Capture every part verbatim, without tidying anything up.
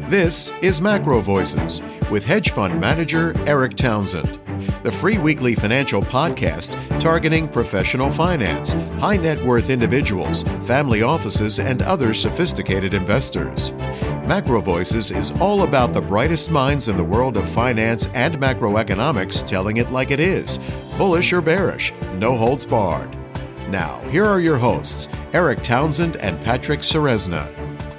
This is Macro Voices with hedge fund manager Eric Townsend, the free weekly financial podcast targeting professional finance, high net worth individuals, family offices, and other sophisticated investors. Macro Voices is all about the brightest minds in the world of finance and macroeconomics telling it like it is, bullish or bearish, no holds barred. Now, here are your hosts, Eric Townsend and Patrick Ceresna.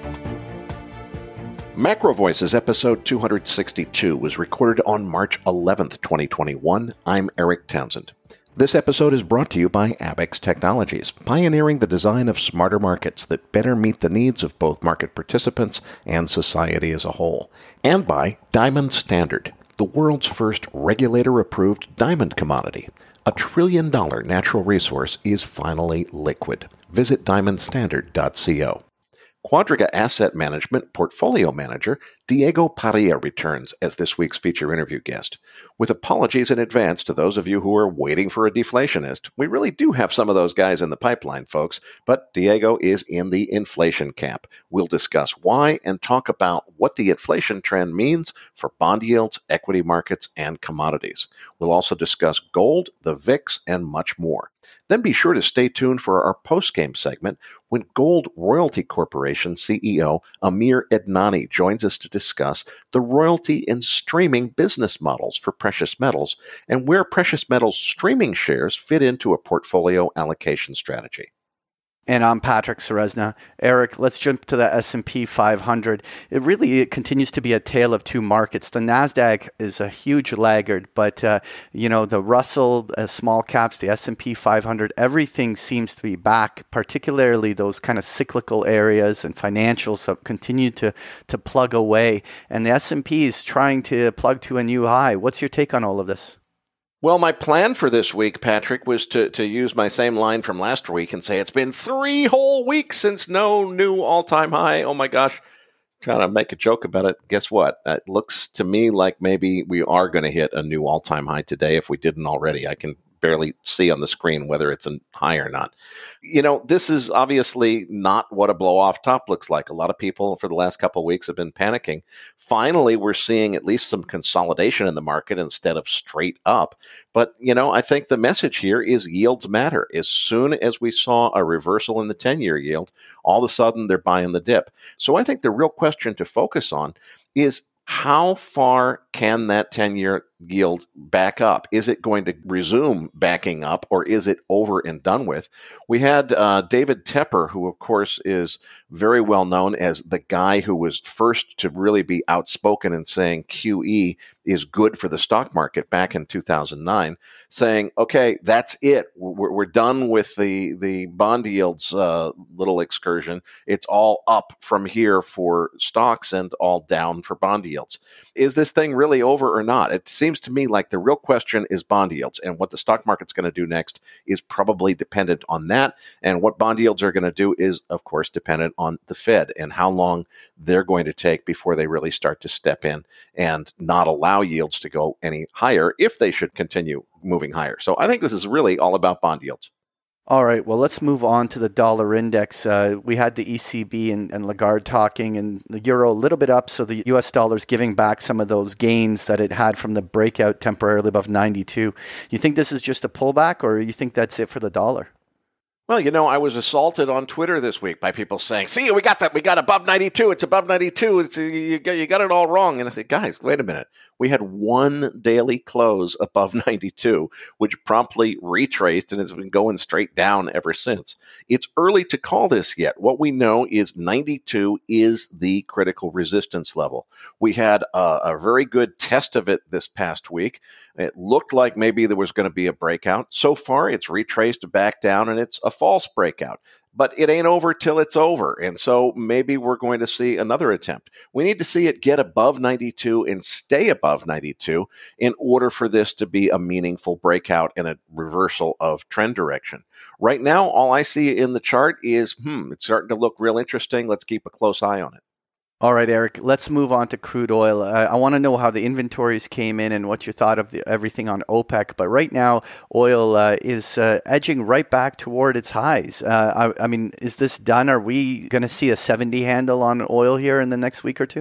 Macro Voices episode two hundred sixty-two was recorded on March eleventh, twenty twenty-one. I'm Eric Townsend. This episode is brought to you by Abaxx Technologies, pioneering the design of smarter markets that better meet the needs of both market participants and society as a whole. And by Diamond Standard, the world's first regulator-approved diamond commodity. A trillion-dollar natural resource is finally liquid. Visit diamond standard dot co. Quadriga Asset Management Portfolio Manager Diego Paria returns as this week's feature interview guest. With apologies in advance to those of you who are waiting for a deflationist, we really do have some of those guys in the pipeline, folks, but Diego is in the inflation camp. We'll discuss why and talk about what the inflation trend means for bond yields, equity markets, and commodities. We'll also discuss gold, the V I X, and much more. Then be sure to stay tuned for our post-game segment when Gold Royalty Corporation C E O Amir Adnani joins us to discuss the royalty and streaming business models for precious metals and where precious metals streaming shares fit into a portfolio allocation strategy. And I'm Patrick Ceresna. Eric, let's jump to the S and P five hundred. It really it continues to be a tale of two markets. The NASDAQ is a huge laggard, but uh, you know the Russell, uh, small caps, the S and P five hundred, everything seems to be back, particularly those kind of cyclical areas and financials have continued to, to plug away. And the S and P is trying to plug to a new high. What's your take on all of this? Well, my plan for this week, Patrick, was to, to use my same line from last week and say it's been three whole weeks since no new all-time high. Oh, my gosh. Trying to make a joke about it. Guess what? It looks to me like maybe we are going to hit a new all-time high today if we didn't already. I can barely see on the screen whether it's a high or not. You know, this is obviously not what a blow-off top looks like. A lot of people for the last couple of weeks have been panicking. Finally, we're seeing at least some consolidation in the market instead of straight up. But, you know, I think the message here is yields matter. As soon as we saw a reversal in the ten-year yield, all of a sudden they're buying the dip. So I think the real question to focus on is how far can that ten-year yield back up? Is it going to resume backing up, or is it over and done with? We had uh, David Tepper, who, of course, is very well known as the guy who was first to really be outspoken in saying Q E is good for the stock market back in two thousand nine, saying, okay, that's it. We're, we're done with the, the bond yields uh, little excursion. It's all up from here for stocks and all down for bond yields. Is this thing really over or not? It seems to me like the real question is bond yields, and what the stock market's going to do next is probably dependent on that. And what bond yields are going to do is, of course, dependent on the Fed and how long they're going to take before they really start to step in and not allow yields to go any higher if they should continue moving higher. So I think this is really all about bond yields. All right, well, let's move on to the dollar index. Uh, we had the E C B and, and Lagarde talking, and the euro a little bit up, so the U S dollar is giving back some of those gains that it had from the breakout temporarily above ninety-two. You think this is just a pullback, or you think that's it for the dollar? Well, you know, I was assaulted on Twitter this week by people saying, see, we got that. We got above ninety-two. It's above ninety-two. It's, you, got, you got it all wrong. And I said, guys, wait a minute. We had one daily close above ninety-two, which promptly retraced and has been going straight down ever since. It's early to call this yet. What we know is ninety-two is the critical resistance level. We had a, a very good test of it this past week. It looked like maybe there was going to be a breakout. So far, it's retraced back down, and it's a false breakout. But it ain't over till it's over, and so maybe we're going to see another attempt. We need to see it get above ninety-two and stay above ninety-two in order for this to be a meaningful breakout and a reversal of trend direction. Right now, all I see in the chart is, hmm, it's starting to look real interesting. Let's keep a close eye on it. All right, Eric, let's move on to crude oil. Uh, I want to know how the inventories came in and what you thought of the, everything on OPEC. But right now, oil uh, is uh, edging right back toward its highs. Uh, I, I mean, is this done? Are we going to see a seventy handle on oil here in the next week or two?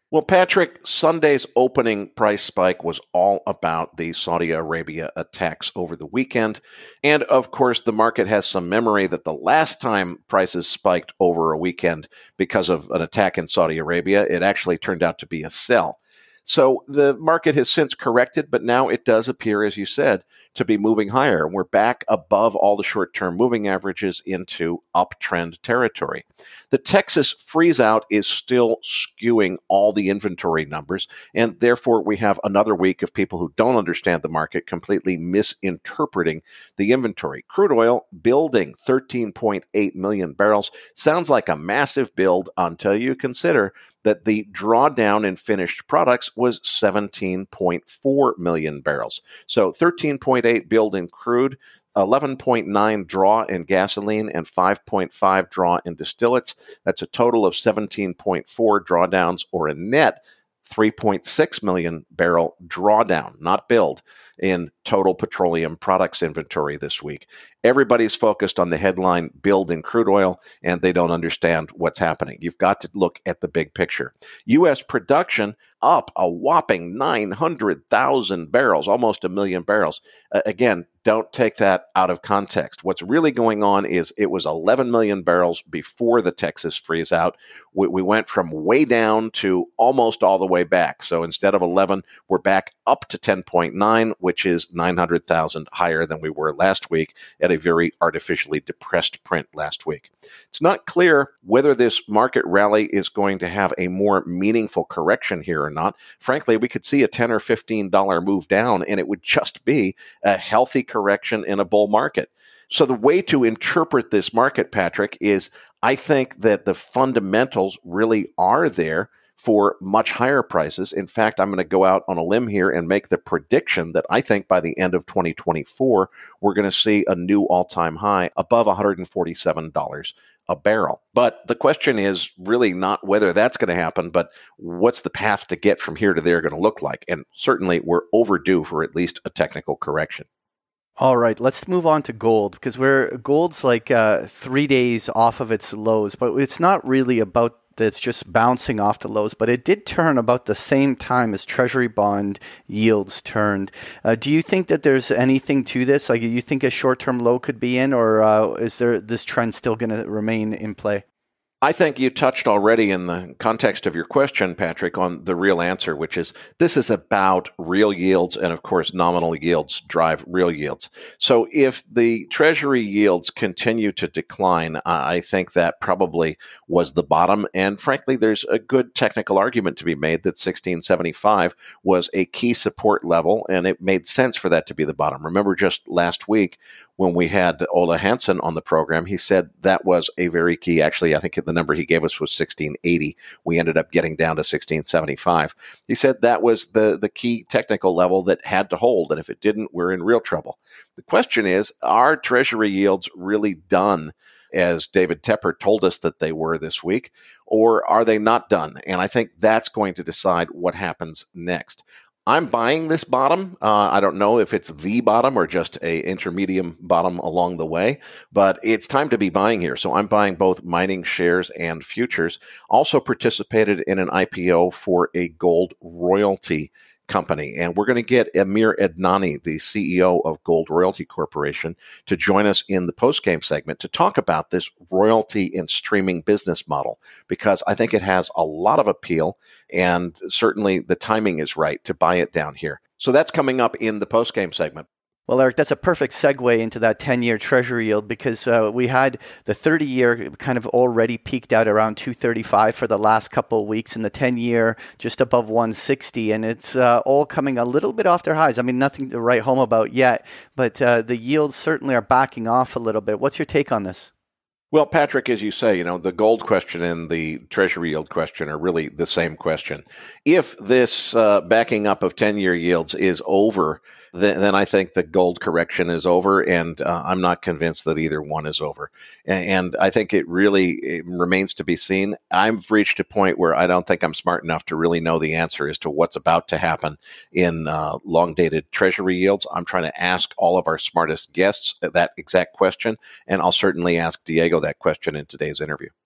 Well, Patrick, Sunday's opening price spike was all about the Saudi Arabia attacks over the weekend. And of course, the market has some memory that the last time prices spiked over a weekend because of an attack in Saudi Arabia, it actually turned out to be a sell. So the market has since corrected, but now it does appear, as you said, to be moving higher. We're back above all the short-term moving averages into uptrend territory. The Texas freeze-out is still skewing all the inventory numbers, and therefore we have another week of people who don't understand the market completely misinterpreting the inventory. Crude oil building thirteen point eight million barrels. Sounds like a massive build until you consider that the drawdown in finished products was seventeen point four million barrels. So thirteen point eight build in crude, eleven point nine draw in gasoline, and five point five draw in distillates. That's a total of seventeen point four drawdowns, or a net three point six million barrel drawdown, not build, in total petroleum products inventory this week. Everybody's focused on the headline build in crude oil, and they don't understand what's happening. You've got to look at the big picture. U S production up a whopping nine hundred thousand barrels, almost a million barrels. Uh, again, don't take that out of context. What's really going on is it was eleven million barrels before the Texas freeze out. We, we went from way down to almost all the way back. So instead of eleven, we're back up to ten point nine, which is nine hundred thousand higher than we were last week at a very artificially depressed print last week. It's not clear whether this market rally is going to have a more meaningful correction here or not. Frankly, we could see a ten or fifteen dollars move down, and it would just be a healthy correction in a bull market. So the way to interpret this market, Patrick, is I think that the fundamentals really are there for much higher prices. In fact, I'm going to go out on a limb here and make the prediction that I think by the end of twenty twenty-four, we're going to see a new all-time high above one hundred forty-seven dollars a barrel. But the question is really not whether that's going to happen, but what's the path to get from here to there going to look like? And certainly we're overdue for at least a technical correction. All right, let's move on to gold, because we're gold's like uh, three days off of its lows, but it's not really about that's just bouncing off the lows, but it did turn about the same time as Treasury bond yields turned. Uh, do you think that there's anything to this? Like, do you think a short-term low could be in, or uh, is there this trend still going to remain in play? I think you touched already in the context of your question, Patrick, on the real answer, which is this is about real yields, and of course, nominal yields drive real yields. So if the Treasury yields continue to decline, I think that probably was the bottom. And frankly, there's a good technical argument to be made that sixteen seventy-five was a key support level, and it made sense for that to be the bottom. Remember just last week, when we had Ola Hansen on the program, he said that was a very key. Actually, I think the number he gave us was sixteen eighty. We ended up getting down to sixteen seventy-five. He said that was the, the key technical level that had to hold, and if it didn't, we're in real trouble. The question is, are Treasury yields really done, as David Tepper told us that they were this week, or are they not done? And I think that's going to decide what happens next. I'm buying this bottom. Uh, I don't know if it's the bottom or just a intermediate bottom along the way, but it's time to be buying here. So I'm buying both mining shares and futures. Also participated in an I P O for a gold royalty company. And we're going to get Amir Adnani, the C E O of Gold Royalty Corporation, to join us in the postgame segment to talk about this royalty and streaming business model, because I think it has a lot of appeal, and certainly the timing is right to buy it down here. So that's coming up in the postgame segment. Well, Eric, that's a perfect segue into that ten-year Treasury yield, because uh, we had the thirty-year kind of already peaked out around two thirty-five for the last couple of weeks, and the ten-year just above one sixty, and it's uh, all coming a little bit off their highs. I mean, nothing to write home about yet, but uh, the yields certainly are backing off a little bit. What's your take on this? Well, Patrick, as you say, you know, the gold question and the Treasury yield question are really the same question. If this uh, backing up of ten-year yields is over, then, then I think the gold correction is over, and uh, I'm not convinced that either one is over. And, and I think it really it remains to be seen. I've reached a point where I don't think I'm smart enough to really know the answer as to what's about to happen in uh, long-dated Treasury yields. I'm trying to ask all of our smartest guests that exact question, and I'll certainly ask Diego that question in today's interview.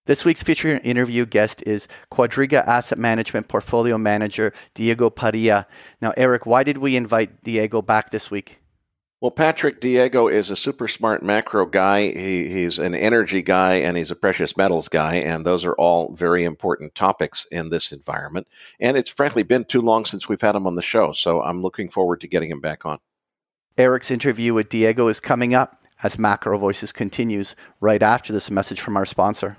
This week's featured interview guest is Quadriga Asset Management Portfolio Manager Diego Parilla. Now, Eric, why did we invite Diego back this week? Well, Patrick, Diego is a super smart macro guy. He, he's an energy guy and he's a precious metals guy. And those are all very important topics in this environment. And it's frankly been too long since we've had him on the show. So I'm looking forward to getting him back on. Eric's interview with Diego is coming up as Macro Voices continues right after this message from our sponsor.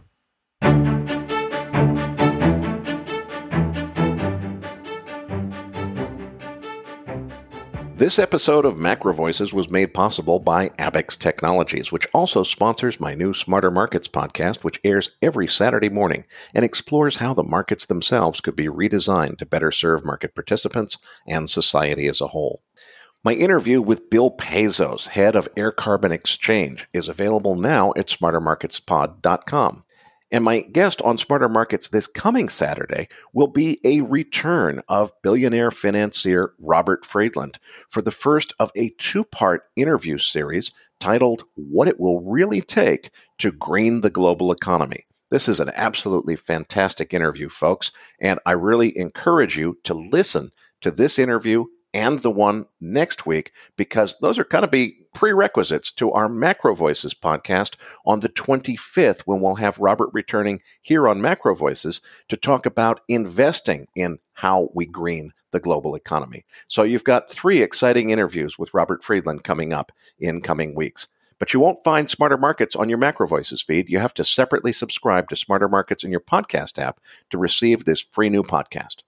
This episode of Macro Voices was made possible by Abaxx Technologies, which also sponsors my new Smarter Markets podcast, which airs every Saturday morning and explores how the markets themselves could be redesigned to better serve market participants and society as a whole. My interview with Bill Pazos, head of Air Carbon Exchange, is available now at smarter markets pod dot com. And my guest on Smarter Markets this coming Saturday will be a return of billionaire financier Robert Friedland for the first of a two-part interview series titled What It Will Really Take to Green the Global Economy. This is an absolutely fantastic interview, folks, and I really encourage you to listen to this interview and the one next week, because those are kind of be prerequisites to our Macro Voices podcast on the twenty-fifth, when we'll have Robert returning here on Macro Voices to talk about investing in how we green the global economy. So you've got three exciting interviews with Robert Friedland coming up in coming weeks. But you won't find Smarter Markets on your Macro Voices feed. You have to separately subscribe to Smarter Markets in your podcast app to receive this free new podcast.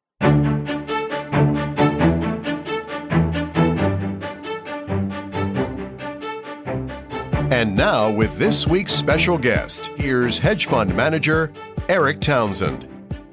And now, with this week's special guest, here's hedge fund manager Eric Townsend.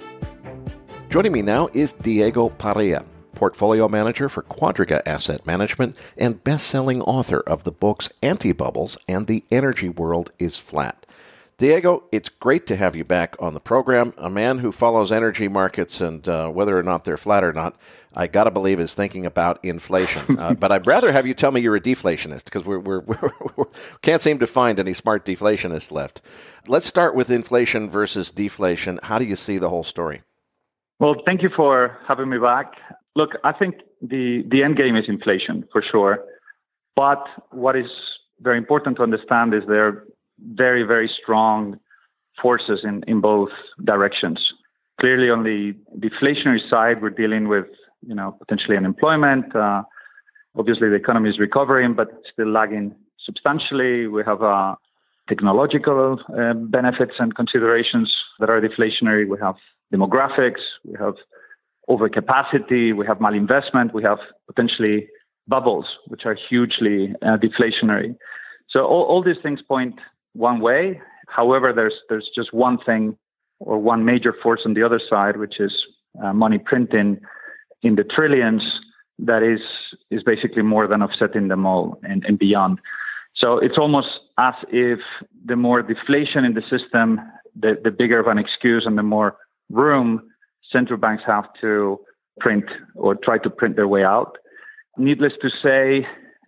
Joining me now is Diego Parilla, portfolio manager for Quadriga Asset Management and best-selling author of the books Anti-Bubbles and The Energy World is Flat. Diego, it's great to have you back on the program. A man who follows energy markets and uh, whether or not they're flat or not, I got to believe is thinking about inflation. Uh, but I'd rather have you tell me you're a deflationist, because we we're, we're, we're, can't seem to find any smart deflationists left. Let's start with inflation versus deflation. How do you see the whole story? Well, thank you for having me back. Look, I think the, the end game is inflation, for sure. But what is very important to understand is there are very, very strong forces in, in both directions. Clearly, on the deflationary side, we're dealing with, you know, potentially unemployment. Uh, obviously, the economy is recovering, but still lagging substantially. We have uh, technological uh, benefits and considerations that are deflationary. We have demographics. We have overcapacity. We have malinvestment. We have potentially bubbles, which are hugely uh, deflationary. So all, all these things point one way. However, there's there's just one thing or one major force on the other side, which is uh, money printing in the trillions that is is basically more than offsetting them all and, and beyond. So it's almost as if the more deflation in the system, the, the bigger of an excuse and the more room central banks have to print or try to print their way out. Needless to say,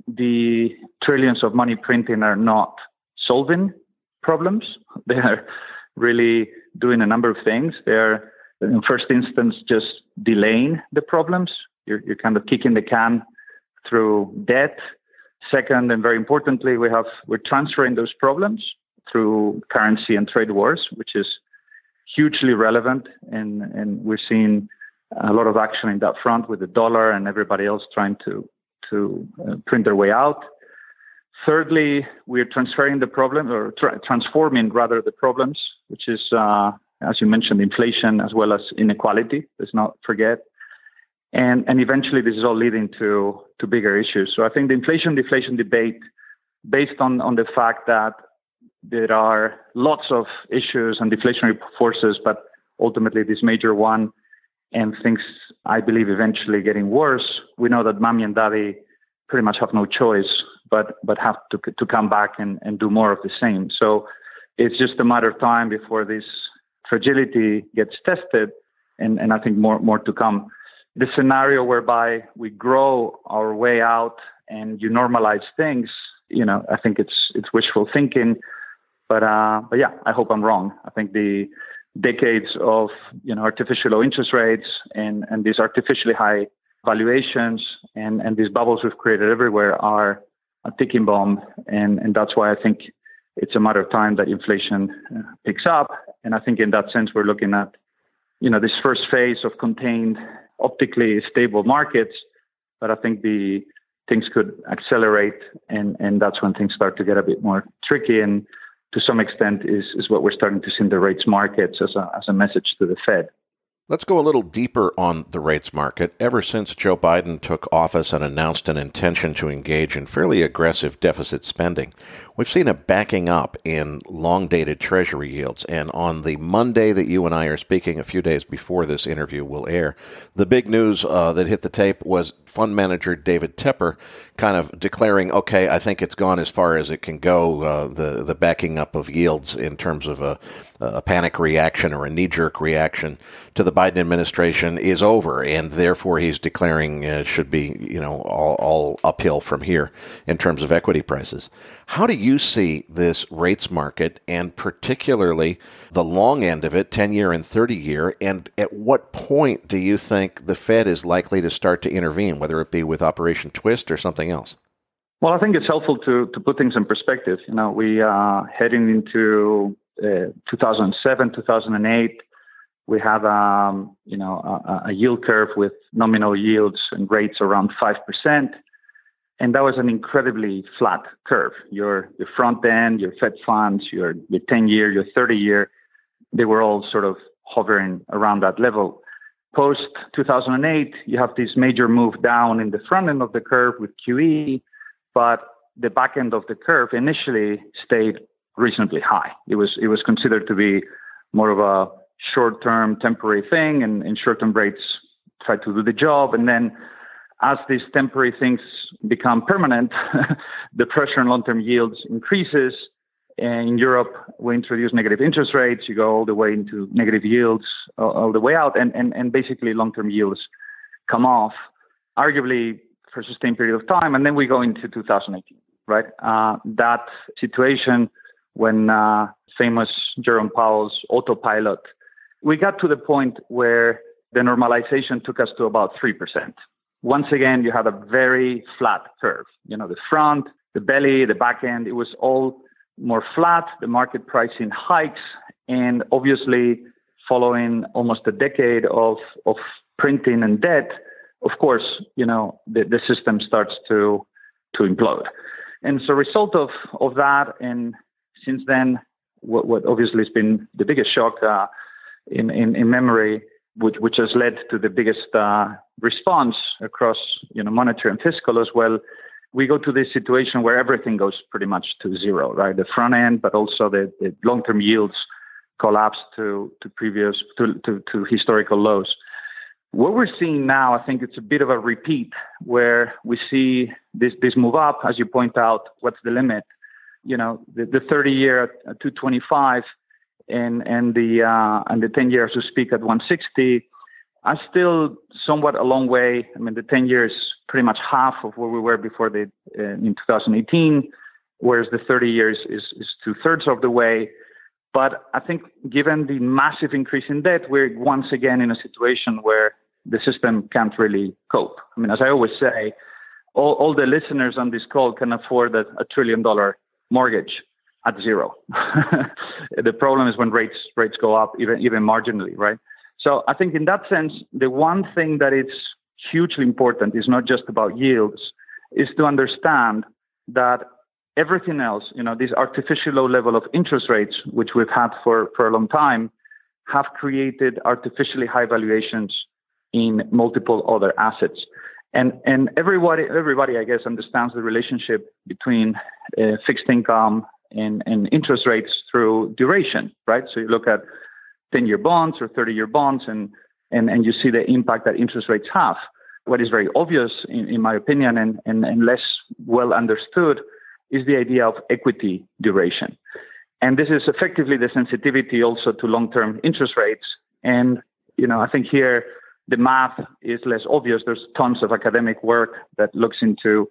the trillions of money printing are not solving problems. They are really doing a number of things. They're, in first instance, just delaying the problems. You're, you're kind of kicking the can through debt. Second, and very importantly, we have we're transferring those problems through currency and trade wars, which is hugely relevant, and, and we're seeing a lot of action in that front with the dollar and everybody else trying to to uh, print their way out. Thirdly, we're transferring the problem, or tra- transforming rather the problems, which is, uh, as you mentioned, inflation as well as inequality. Let's not forget. And and eventually, this is all leading to to bigger issues. So I think the inflation-deflation debate, based on, on the fact that there are lots of issues and deflationary forces, but ultimately this major one, and things, I believe, eventually getting worse, we know that mommy and daddy pretty much have no choice but but have to to come back and, and do more of the same. So it's just a matter of time before this fragility gets tested, and, and I think more more to come. The scenario whereby we grow our way out and you normalize things, you know, I think it's it's wishful thinking. But uh, but yeah, I hope I'm wrong. I think the decades of you know artificial low interest rates and, and these artificially high valuations and, and these bubbles we've created everywhere are a ticking bomb. And, and that's why I think it's a matter of time that inflation uh, picks up. And I think in that sense, we're looking at, you know, this first phase of contained, optically stable markets. But I think the things could accelerate, and, and that's when things start to get a bit more tricky. And to some extent is, is what we're starting to see in the rates markets as a, as a message to the Fed. Let's go a little deeper on the rates market. Ever since Joe Biden took office and announced an intention to engage in fairly aggressive deficit spending, we've seen a backing up in long-dated Treasury yields. And on the Monday that you and I are speaking, a few days before this interview will air, the big news uh, that hit the tape was fund manager David Tepper kind of declaring, okay, I think it's gone as far as it can go, uh, the, the backing up of yields in terms of a, a panic reaction or a knee-jerk reaction to the Biden administration is over, and therefore he's declaring it uh, should be, you know, all, all uphill from here in terms of equity prices. How do you see this rates market, and particularly the long end of it, ten-year and thirty-year, and at what point do you think the Fed is likely to start to intervene, whether it be with Operation Twist or something else? Well, I think it's helpful to, to put things in perspective. You know, we are heading into uh, two thousand seven, two thousand eight. We have, um, you know, a, a yield curve with nominal yields and rates around five percent. And that was an incredibly flat curve. Your, your front end, your Fed funds, your, your ten-year, your thirty-year, they were all sort of hovering around that level. Post two thousand eight, you have this major move down in the front end of the curve with Q E, but the back end of the curve initially stayed reasonably high. It was, it was considered to be more of a short-term temporary thing, and, and short-term rates try to do the job. And then as these temporary things become permanent, the pressure on long-term yields increases. And in Europe, we introduce negative interest rates. You go all the way into negative yields, all, all the way out, and, and, and basically long-term yields come off, arguably for a sustained period of time. And then we go into two thousand eighteen, right? Uh, that situation when uh, famous Jerome Powell's autopilot, we got to the point where the normalization took us to about three percent. Once again, you had a very flat curve. You know, the front, the belly, the back end, it was all more flat, the market pricing hikes, and obviously following almost a decade of, of printing and debt, of course, you know, the, the system starts to, to implode. And so result of, of that, and since then, what, what obviously has been the biggest shock uh, in, in, in memory, which, which has led to the biggest uh, response across, you know, monetary and fiscal as well. We go to this situation where everything goes pretty much to zero, right? The front end, but also the, the long-term yields collapse to, to previous, to, to, to historical lows. What we're seeing now, I think it's a bit of a repeat where we see this, this move up, as you point out, what's the limit? You know, the, the thirty-year at two twenty-five and, and the, uh, and the ten-year, so to speak, at one sixty, are still somewhat a long way. I mean, the ten years pretty much half of where we were before the uh, in two thousand eighteen, whereas the thirty years is, is two thirds of the way. But I think given the massive increase in debt, we're once again in a situation where the system can't really cope. I mean, as I always say, all, all the listeners on this call can afford a, a trillion dollar mortgage at zero. The problem is when rates rates go up, even even marginally, right? So I think in that sense, the one thing that is hugely important is not just about yields, is to understand that everything else, you know, this artificial low level of interest rates, which we've had for, for a long time, have created artificially high valuations in multiple other assets. And and everybody, everybody, I guess, understands the relationship between uh, fixed income and, and interest rates through duration, right? So you look at ten-year bonds or thirty-year bonds, and, and, and you see the impact that interest rates have. What is very obvious, in, in my opinion, and, and, and less well understood, is the idea of equity duration. And this is effectively the sensitivity also to long-term interest rates. And, you know, I think here the math is less obvious. There's tons of academic work that looks into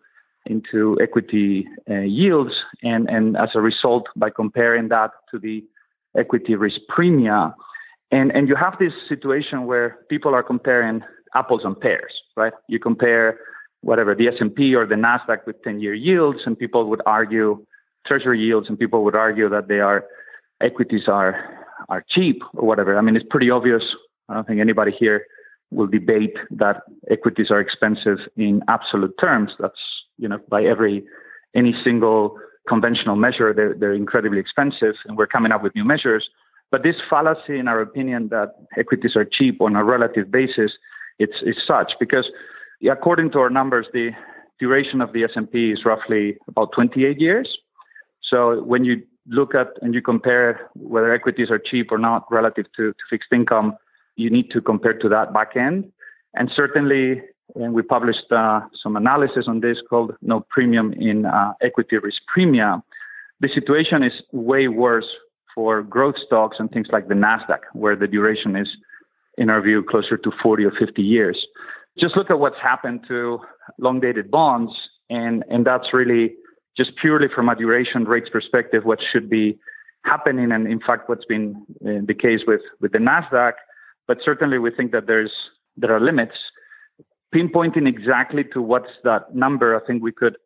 into equity uh, yields. And, and as a result, by comparing that to the equity risk premia, and, and you have this situation where people are comparing apples and pears, right? You compare whatever, the S and P or the NASDAQ with ten-year yields, and people would argue treasury yields, and people would argue that they are equities are are cheap or whatever. I mean, it's pretty obvious. I don't think anybody here will debate that equities are expensive in absolute terms. That's, you know, by every any single conventional measure, they're, they're incredibly expensive, and we're coming up with new measures. But this fallacy, in our opinion, that equities are cheap on a relative basis, it's, it's such because according to our numbers, the duration of the S and P is roughly about twenty-eight years. So when you look at and you compare whether equities are cheap or not relative to, to fixed income, you need to compare to that back end. And certainly, and we published uh, some analysis on this called No Premium in uh, Equity Risk Premia. The situation is way worse for growth stocks and things like the NASDAQ, where the duration is, in our view, closer to forty or fifty years. Just look at what's happened to long-dated bonds, and, and that's really just purely from a duration rates perspective, what should be happening, and in fact, what's been uh, the case with, with the NASDAQ. But certainly, we think that there's there are limits. Pinpointing exactly to what's that number, I think we could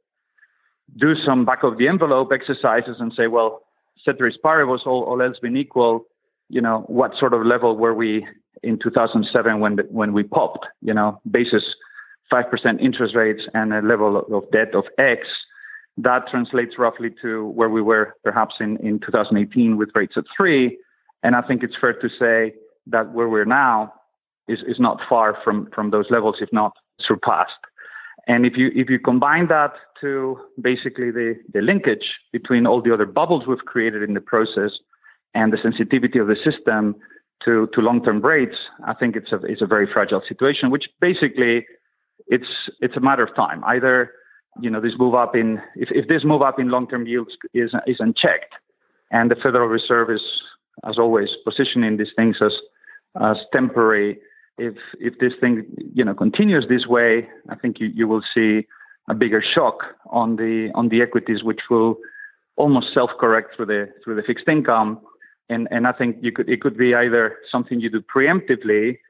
do some back of the envelope exercises and say, well, ceteris paribus, all, all else being equal, you know, what sort of level were we in two thousand seven when the, when we popped, you know, basis five percent interest rates and a level of debt of X. That translates roughly to where we were perhaps in, in two thousand eighteen with rates at three. And I think it's fair to say that where we're now is, is not far from, from those levels, if not surpassed. And if you if you combine that to basically the, the linkage between all the other bubbles we've created in the process and the sensitivity of the system to, to long-term rates, I think it's a it's a very fragile situation, which basically it's it's a matter of time. Either, you know, this move up in if, if this move up in long-term yields is is unchecked, and the Federal Reserve is, as always, positioning these things as as temporary. If if this thing, you know, continues this way, I think you, you will see a bigger shock on the on the equities, which will almost self-correct through the through the fixed income. And and I think you could it could be either something you do preemptively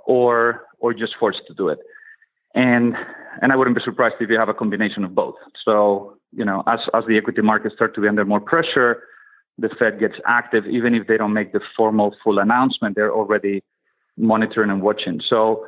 or or just forced to do it. And and I wouldn't be surprised if you have a combination of both. So, you know, as as the equity markets start to be under more pressure, the Fed gets active. Even if they don't make the formal full announcement, they're already monitoring and watching. So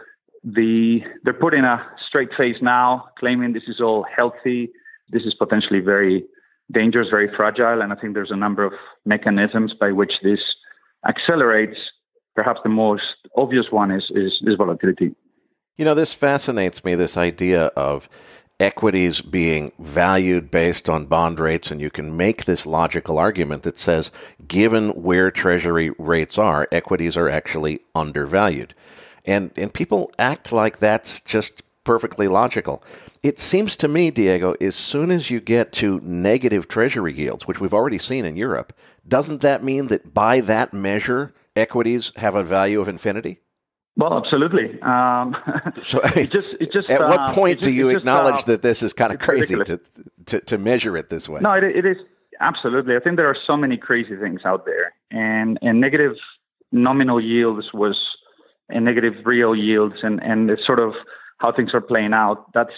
the they're putting a straight face now, claiming this is all healthy. This is potentially very dangerous, very fragile. And I think there's a number of mechanisms by which this accelerates. Perhaps the most obvious one is, is, is volatility. You know, this fascinates me, this idea of equities being valued based on bond rates, and you can make this logical argument that says, given where Treasury rates are, equities are actually undervalued. And and people act like that's just perfectly logical. It seems to me, Diego, as soon as you get to negative Treasury yields, which we've already seen in Europe, doesn't that mean that by that measure, equities have a value of infinity? Well, absolutely. Um, so, it just, it just, at uh, what point just, do you acknowledge just, uh, that this is kind of crazy to, to to measure it this way? No, it, it is absolutely. I think there are so many crazy things out there, and and negative nominal yields was and negative real yields, and and it's sort of how things are playing out. That's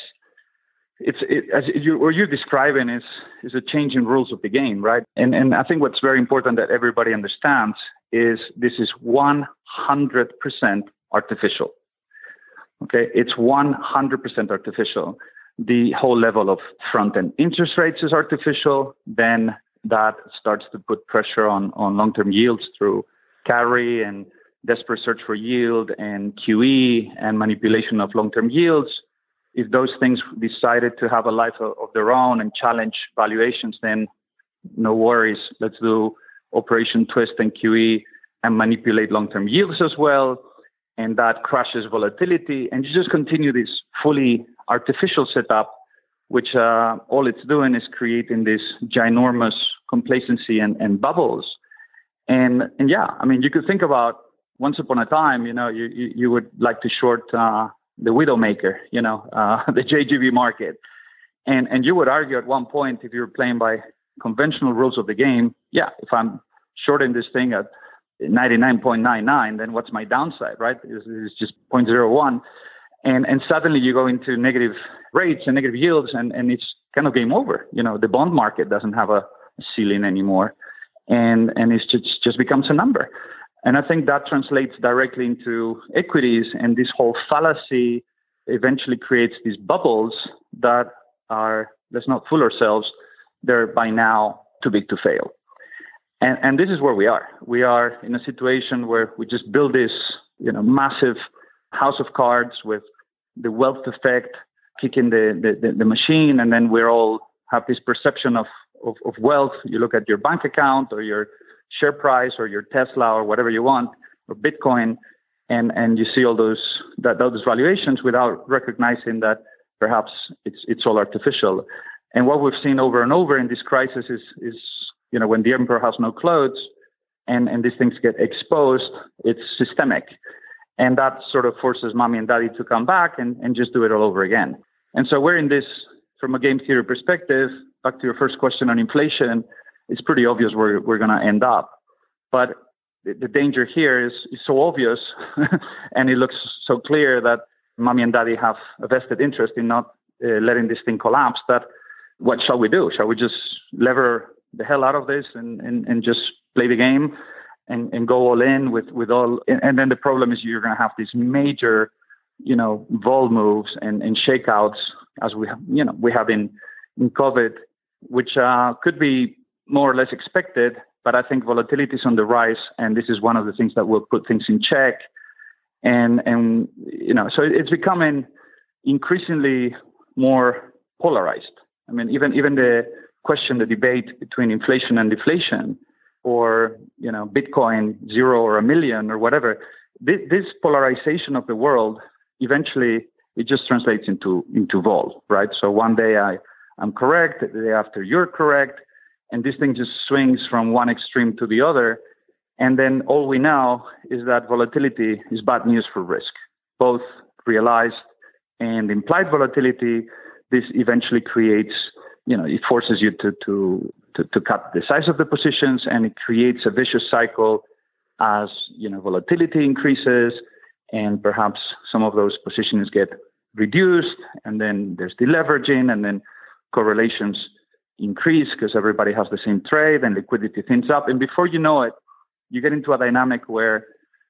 it's it, as you what you're describing is is a change in rules of the game, right? And and I think what's very important that everybody understands is this is one hundred percent artificial. Okay, it's one hundred percent artificial. The whole level of front-end interest rates is artificial. Then that starts to put pressure on, on long-term yields through carry and desperate search for yield and Q E and manipulation of long-term yields. If those things decided to have a life of, of their own and challenge valuations, then no worries. Let's do Operation Twist and Q E and manipulate long-term yields as well. And that crashes volatility. And you just continue this fully artificial setup, which uh, all it's doing is creating this ginormous complacency and, and bubbles. And and yeah, I mean, you could think about once upon a time, you know, you, you, you would like to short uh, the Widowmaker, you know, uh, the J G B market. And and you would argue at one point, if you're playing by conventional rules of the game, yeah, if I'm shorting this thing at ninety-nine point nine nine, then what's my downside, right? It's, it's just zero point zero one. And and suddenly you go into negative rates and negative yields, and, and it's kind of game over. You know, the bond market doesn't have a ceiling anymore, and and it's just, just becomes a number. And I think that translates directly into equities, and this whole fallacy eventually creates these bubbles that are, let's not fool ourselves, they're by now too big to fail. And and this is where we are. We are in a situation where we just build this, you know, massive house of cards with the wealth effect kicking the, the, the machine, and then we're all have this perception of, of, of wealth. You look at your bank account or your share price or your Tesla or whatever you want, or Bitcoin, and, and you see all those that those valuations without recognizing that perhaps it's it's all artificial. And what we've seen over and over in this crisis is is you know, when the emperor has no clothes and, and these things get exposed, it's systemic. And that sort of forces mommy and daddy to come back and, and just do it all over again. And so we're in this, from a game theory perspective, back to your first question on inflation, it's pretty obvious where we're going to end up. But the, the danger here is, is so obvious and it looks so clear that mommy and daddy have a vested interest in not uh, letting this thing collapse, that what shall we do? Shall we just lever the hell out of this and, and, and just play the game and, and go all in with, with all, and, and then the problem is you're going to have these major, you know, vol moves and, and shakeouts as we have, you know, we have in, in COVID, which uh, could be more or less expected, but I think volatility is on the rise, and this is one of the things that will put things in check. And, and you know, so it's becoming increasingly more polarized. I mean, even even the question, the debate between inflation and deflation, or, you know, Bitcoin zero or a million or whatever, this, this polarization of the world, eventually it just translates into into vol, right? So one day I, I'm correct, the day after you're correct, and this thing just swings from one extreme to the other. And then all we know is that volatility is bad news for risk, both realized and implied volatility. This eventually creates, you know, it forces you to, to, to, to cut the size of the positions, and it creates a vicious cycle as, you know, volatility increases and perhaps some of those positions get reduced, and then there's deleveraging, and then correlations increase because everybody has the same trade and liquidity thins up. And before you know it, you get into a dynamic where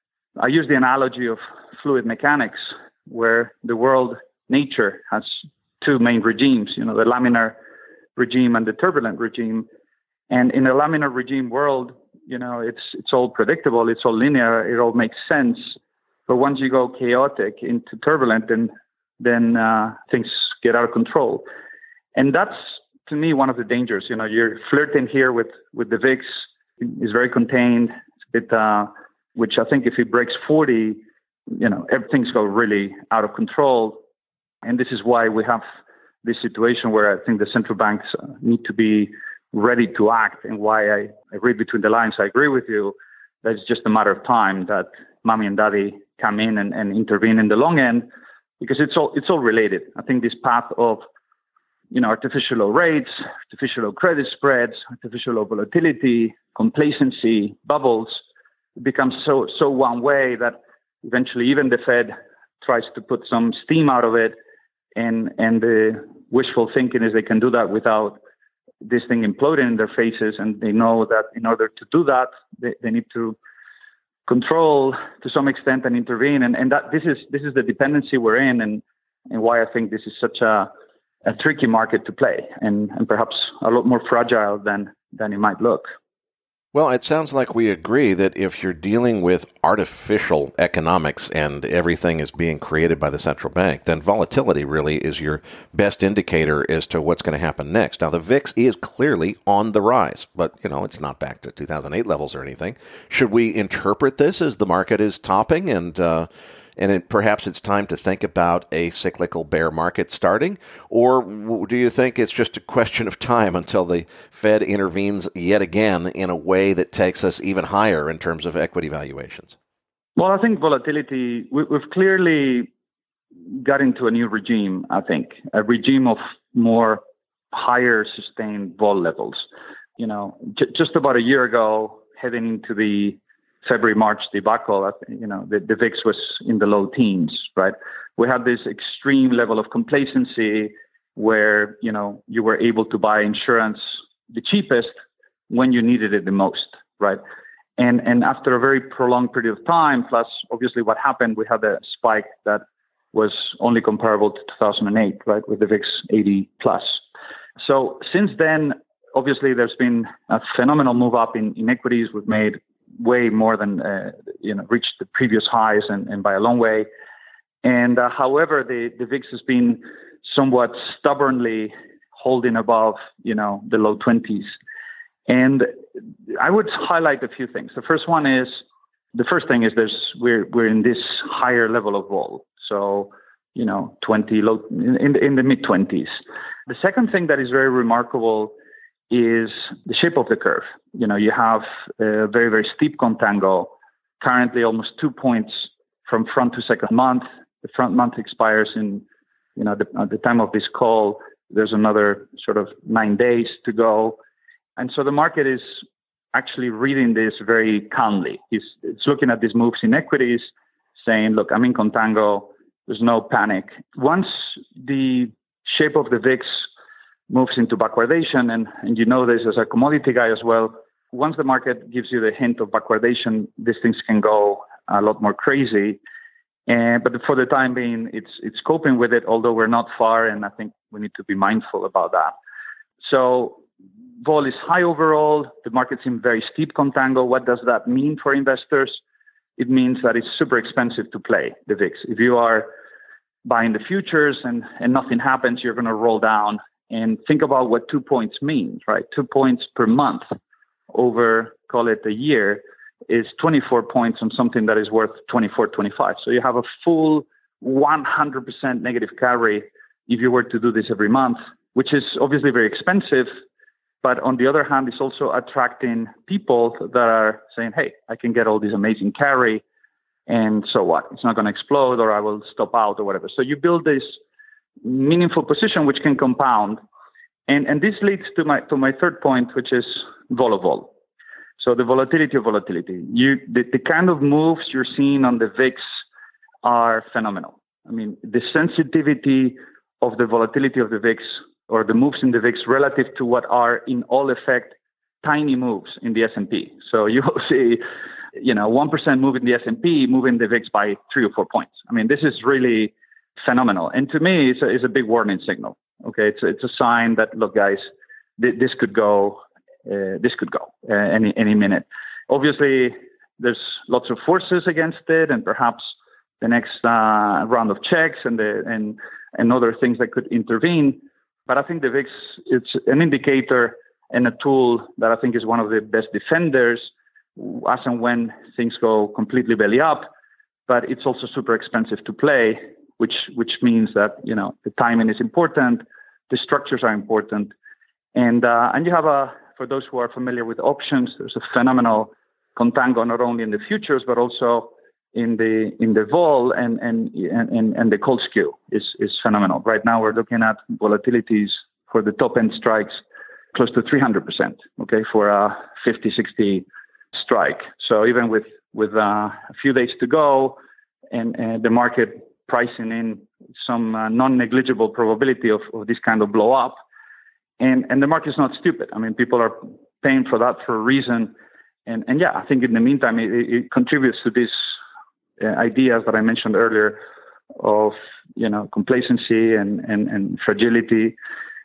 I use the analogy of fluid mechanics, where the world, nature, has two main regimes, you know, the laminar regime and the turbulent regime. And in a laminar regime world, you know, it's it's all predictable, it's all linear, it all makes sense. But once you go chaotic into turbulent, then then uh, things get out of control. And that's, to me, one of the dangers. You know, you're flirting here with, with the V I X. It's very contained, it's a bit, uh, which I think if it breaks forty, you know, everything's go really out of control. And this is why we have this situation where I think the central banks need to be ready to act, and why I, I read between the lines, I agree with you, that it's just a matter of time that mommy and daddy come in and, and intervene in the long end, because it's all it's all related. I think this path of, you know, artificial low rates, artificial low credit spreads, artificial low volatility, complacency, bubbles, becomes so so one way that eventually even the Fed tries to put some steam out of it, and and the wishful thinking is they can do that without this thing imploding in their faces, and they know that in order to do that, they, they need to control to some extent and intervene, and and that this is this is the dependency we're in, and and why I think this is such a a tricky market to play, and, and perhaps a lot more fragile than than it might look. Well, it sounds like we agree that if you're dealing with artificial economics and everything is being created by the central bank, then volatility really is your best indicator as to what's going to happen next. Now, the V I X is clearly on the rise, but, you know, it's not back to two thousand eight levels or anything. Should we interpret this as the market is topping and uh, and it, perhaps it's time to think about a cyclical bear market starting? Or do you think it's just a question of time until the Fed intervenes yet again in a way that takes us even higher in terms of equity valuations? Well, I think volatility, we, we've clearly got into a new regime, I think, a regime of more higher sustained vol levels. You know, j- just about a year ago, heading into the February, March debacle, you know, the, the V I X was in the low teens, right? We had this extreme level of complacency where, you know, you were able to buy insurance the cheapest when you needed it the most, right? And and after a very prolonged period of time, plus obviously what happened, we had a spike that was only comparable to two thousand eight, right, with the V I X eighty plus. So since then, obviously there's been a phenomenal move up in, in equities. We've made way more than, uh, you know, reached the previous highs and, and by a long way. And uh, however, the, the V I X has been somewhat stubbornly holding above, you know, the low twenties. And I would highlight a few things. The first one is, the first thing is there's, we're, we're in this higher level of vol. So, you know, twenty, low, in, in the mid twenties. The second thing that is very remarkable is the shape of the curve. You know, you have a very, very steep contango, currently almost two points from front to second month. The front month expires in, you know, the, at the time of this call, there's another sort of nine days to go. And so the market is actually reading this very calmly. It's, it's looking at these moves in equities, saying, look, I'm in contango. There's no panic. Once the shape of the V I X moves into backwardation, and, and you know this as a commodity guy as well, once the market gives you the hint of backwardation, these things can go a lot more crazy. And but for the time being, it's it's coping with it, although we're not far, and I think we need to be mindful about that. So vol is high overall. The market's in very steep contango. What does that mean for investors? It means that it's super expensive to play the V I X. If you are buying the futures and, and nothing happens, you're going to roll down. And think about what two points means, right? Two points per month over, call it a year, is twenty-four points on something that is worth twenty-four, twenty-five. So you have a full one hundred percent negative carry if you were to do this every month, which is obviously very expensive. But on the other hand, it's also attracting people that are saying, hey, I can get all this amazing carry. And so what? It's not going to explode, or I will stop out, or whatever. So you build this meaningful position which can compound. And and this leads to my to my third point, which is vol-of-vol. So the volatility of volatility. You the, the kind of moves you're seeing on the V I X are phenomenal. I mean, the sensitivity of the volatility of the V I X, or the moves in the V I X, relative to what are in all effect tiny moves in the S and P. So you will see, you know, one percent move in the S and P, moving the V I X by three or four points. I mean, this is really phenomenal. And to me, it's a, it's a big warning signal. Okay, it's a, it's a sign that, look, guys, th- this could go, uh, this could go uh, any any minute. Obviously, there's lots of forces against it, and perhaps the next uh, round of checks and the and and other things that could intervene. But I think the V I X, it's an indicator and a tool that I think is one of the best defenders as and when things go completely belly up. But it's also super expensive to play, which which means that, you know, the timing is important, the structures are important, and uh, and you have a, for those who are familiar with options, there's a phenomenal contango not only in the futures but also in the in the vol, and and and and the cold skew is is phenomenal. Right now we're looking at volatilities for the top end strikes close to three hundred percent. Okay, for a fifty sixty strike. So even with with uh, a few days to go, and, and the market pricing in some uh, non-negligible probability of, of this kind of blow up, and and the market's not stupid. I mean, people are paying for that for a reason, and and yeah, I think in the meantime it, it contributes to these uh, ideas that I mentioned earlier of, you know, complacency and and, and fragility.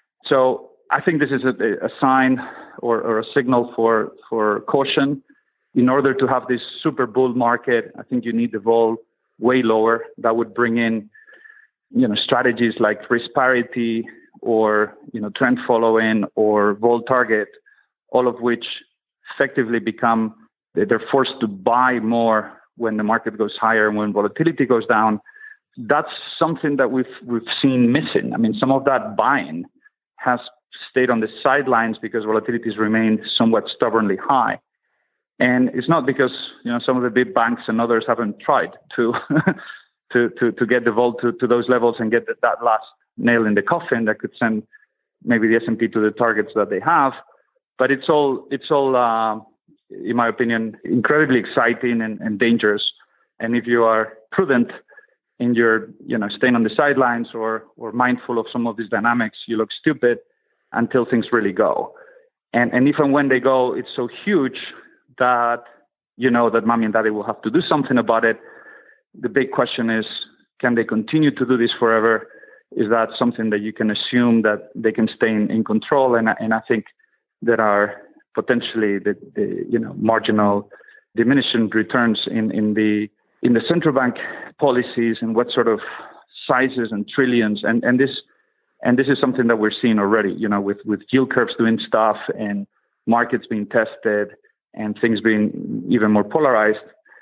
So I think this is a, a sign or, or a signal for for caution. In order to have this super bull market, I think you need the vol way lower. That would bring in, you know, strategies like risk parity or, you know, trend following or vol target, all of which effectively become, they're forced to buy more when the market goes higher and when volatility goes down. That's something that we've we've seen missing. I mean, some of that buying has stayed on the sidelines because volatility has remained somewhat stubbornly high. And it's not because, you know, some of the big banks and others haven't tried to to, to, to get the vol to, to those levels and get that, that last nail in the coffin that could send maybe the S and P to the targets that they have. But it's all, it's all uh, in my opinion, incredibly exciting and, and dangerous. And if you are prudent in your, you know, staying on the sidelines or, or mindful of some of these dynamics, you look stupid until things really go. And, and if and when they go, it's so huge that you know that mommy and daddy will have to do something about it. The big question is, can they continue to do this forever? Is that something that you can assume that they can stay in, in control? And, and I think there are potentially the, the you know marginal diminishing returns in, in the in the central bank policies and what sort of sizes and trillions. And, and this and this is something that we're seeing already, you know, with, with yield curves doing stuff and markets being tested and things being even more polarized.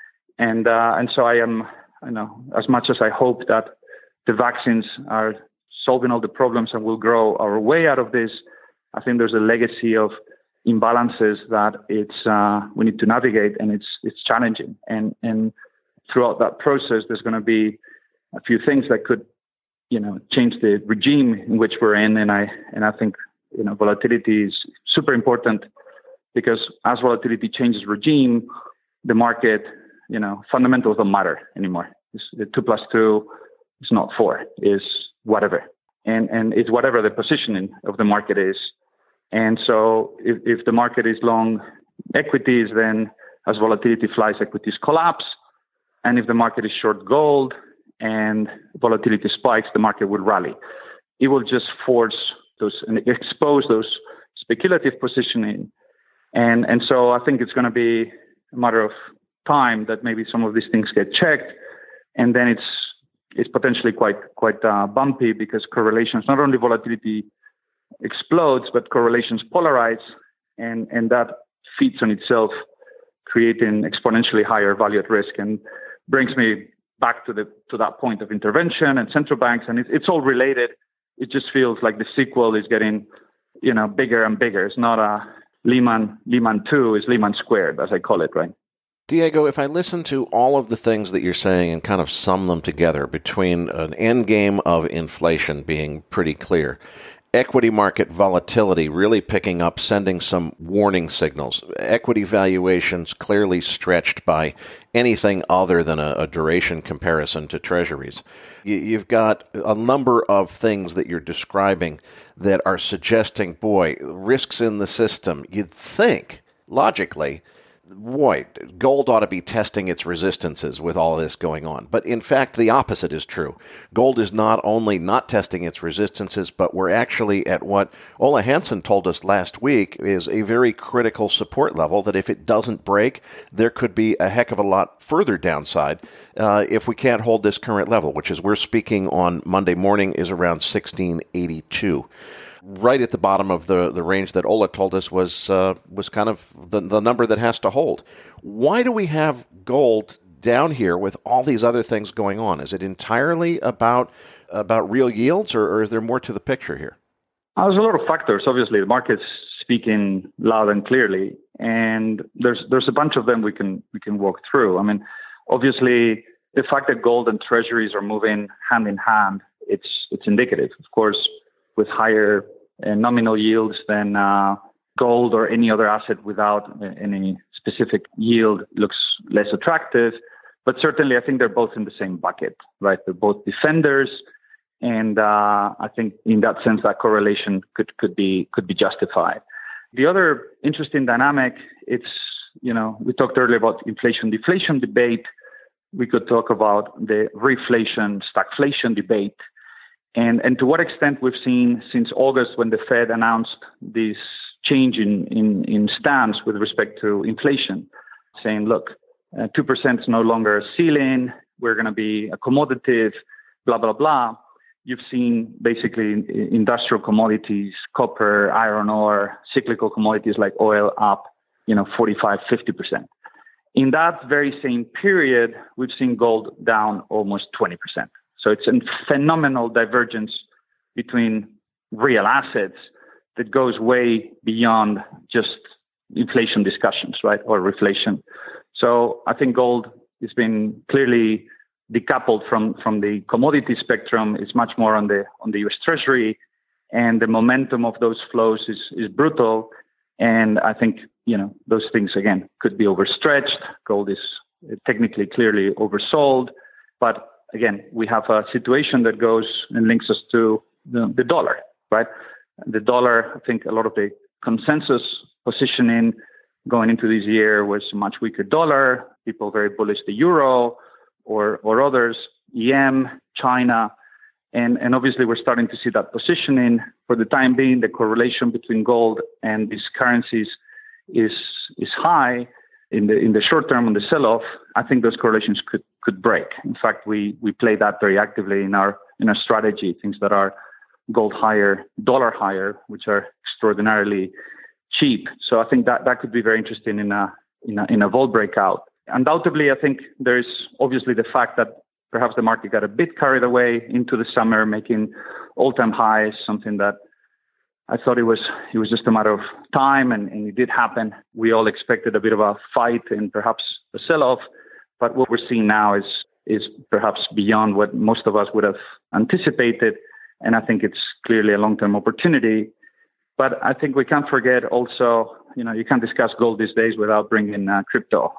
And uh, and so I am, you know, as much as I hope that the vaccines are solving all the problems and will grow our way out of this, I think there's a legacy of imbalances that it's uh, we need to navigate, and it's it's challenging. And and throughout that process, there's going to be a few things that could, you know, change the regime in which we're in. And I and I think you know volatility is super important, because as volatility changes regime, the market, you know, fundamentals don't matter anymore. It's, the two plus two is not four, is whatever. And and it's whatever the positioning of the market is. And so if, if the market is long equities, then as volatility flies, equities collapse. And if the market is short gold and volatility spikes, the market will rally. It will just force those and expose those speculative positioning. And and so I think it's going to be a matter of time that maybe some of these things get checked, and then it's it's potentially quite quite uh, bumpy, because correlations, not only volatility explodes, but correlations polarize, and and that feeds on itself, creating exponentially higher value at risk, and brings me back to the to that point of intervention and central banks, and it, it's all related. It just feels like the sequel is getting, you know, bigger and bigger. It's not a Lehman Lehman two, is Lehman squared, as I call it, right? Diego, if I listen to all of the things that you're saying and kind of sum them together, between an end game of inflation being pretty clear, equity market volatility really picking up, sending some warning signals, equity valuations clearly stretched by anything other than a, a duration comparison to treasuries. You, you've got a number of things that you're describing that are suggesting, boy, risks in the system. You'd think, logically, boy, gold ought to be testing its resistances with all this going on. But in fact, the opposite is true. Gold is not only not testing its resistances, but we're actually at what Ola Hansen told us last week is a very critical support level, that if it doesn't break, there could be a heck of a lot further downside uh, if we can't hold this current level, which, as we're speaking on Monday morning, is around sixteen eighty-two. Right at the bottom of the, the range that Ola told us was uh, was kind of the, the number that has to hold. Why do we have gold down here with all these other things going on? Is it entirely about about real yields, or, or is there more to the picture here? Uh, there's a lot of factors. Obviously, the market's speaking loud and clearly, and there's there's a bunch of them we can we can walk through. I mean, obviously, the fact that gold and treasuries are moving hand in hand, it's it's indicative, of course, with higher uh, nominal yields than uh, gold or any other asset without uh, any specific yield looks less attractive. But certainly, I think they're both in the same bucket, right? They're both defenders, and uh, I think in that sense, that correlation could could be could be justified. The other interesting dynamic, it's you know we talked earlier about inflation deflation debate. We could talk about the reflation stagflation debate. And and to what extent we've seen since August, when the Fed announced this change in, in, in stance with respect to inflation, saying, look, uh, two percent is no longer a ceiling, we're going to be accommodative, blah, blah, blah. You've seen basically industrial commodities, copper, iron ore, cyclical commodities like oil up, you know, forty-five, fifty percent. In that very same period, we've seen gold down almost twenty percent. So it's a phenomenal divergence between real assets that goes way beyond just inflation discussions, right, or reflation. So I think gold has been clearly decoupled from, from the commodity spectrum. It's much more on the on the U S Treasury, and the momentum of those flows is, is brutal. And I think, you know, those things, again, could be overstretched. Gold is technically clearly oversold. But again, we have a situation that goes and links us to the, the dollar, right? The dollar, I think a lot of the consensus positioning going into this year was a much weaker dollar. People very bullish the euro or or others, E M, China. And, and obviously, we're starting to see that positioning. For the time being, the correlation between gold and these currencies is is high. In the in the short term, on the sell-off, I think those correlations could could break. In fact, we we play that very actively in our in our strategy. Things that are gold higher, dollar higher, which are extraordinarily cheap. So I think that that could be very interesting in a in a in a vol breakout. Undoubtedly, I think there is obviously the fact that perhaps the market got a bit carried away into the summer, making all-time highs, something that I thought it was it was just a matter of time, and, and it did happen. We all expected a bit of a fight and perhaps a sell-off, but what we're seeing now is is perhaps beyond what most of us would have anticipated, and I think it's clearly a long-term opportunity. But I think we can't forget also, you know, you can't discuss gold these days without bringing uh, crypto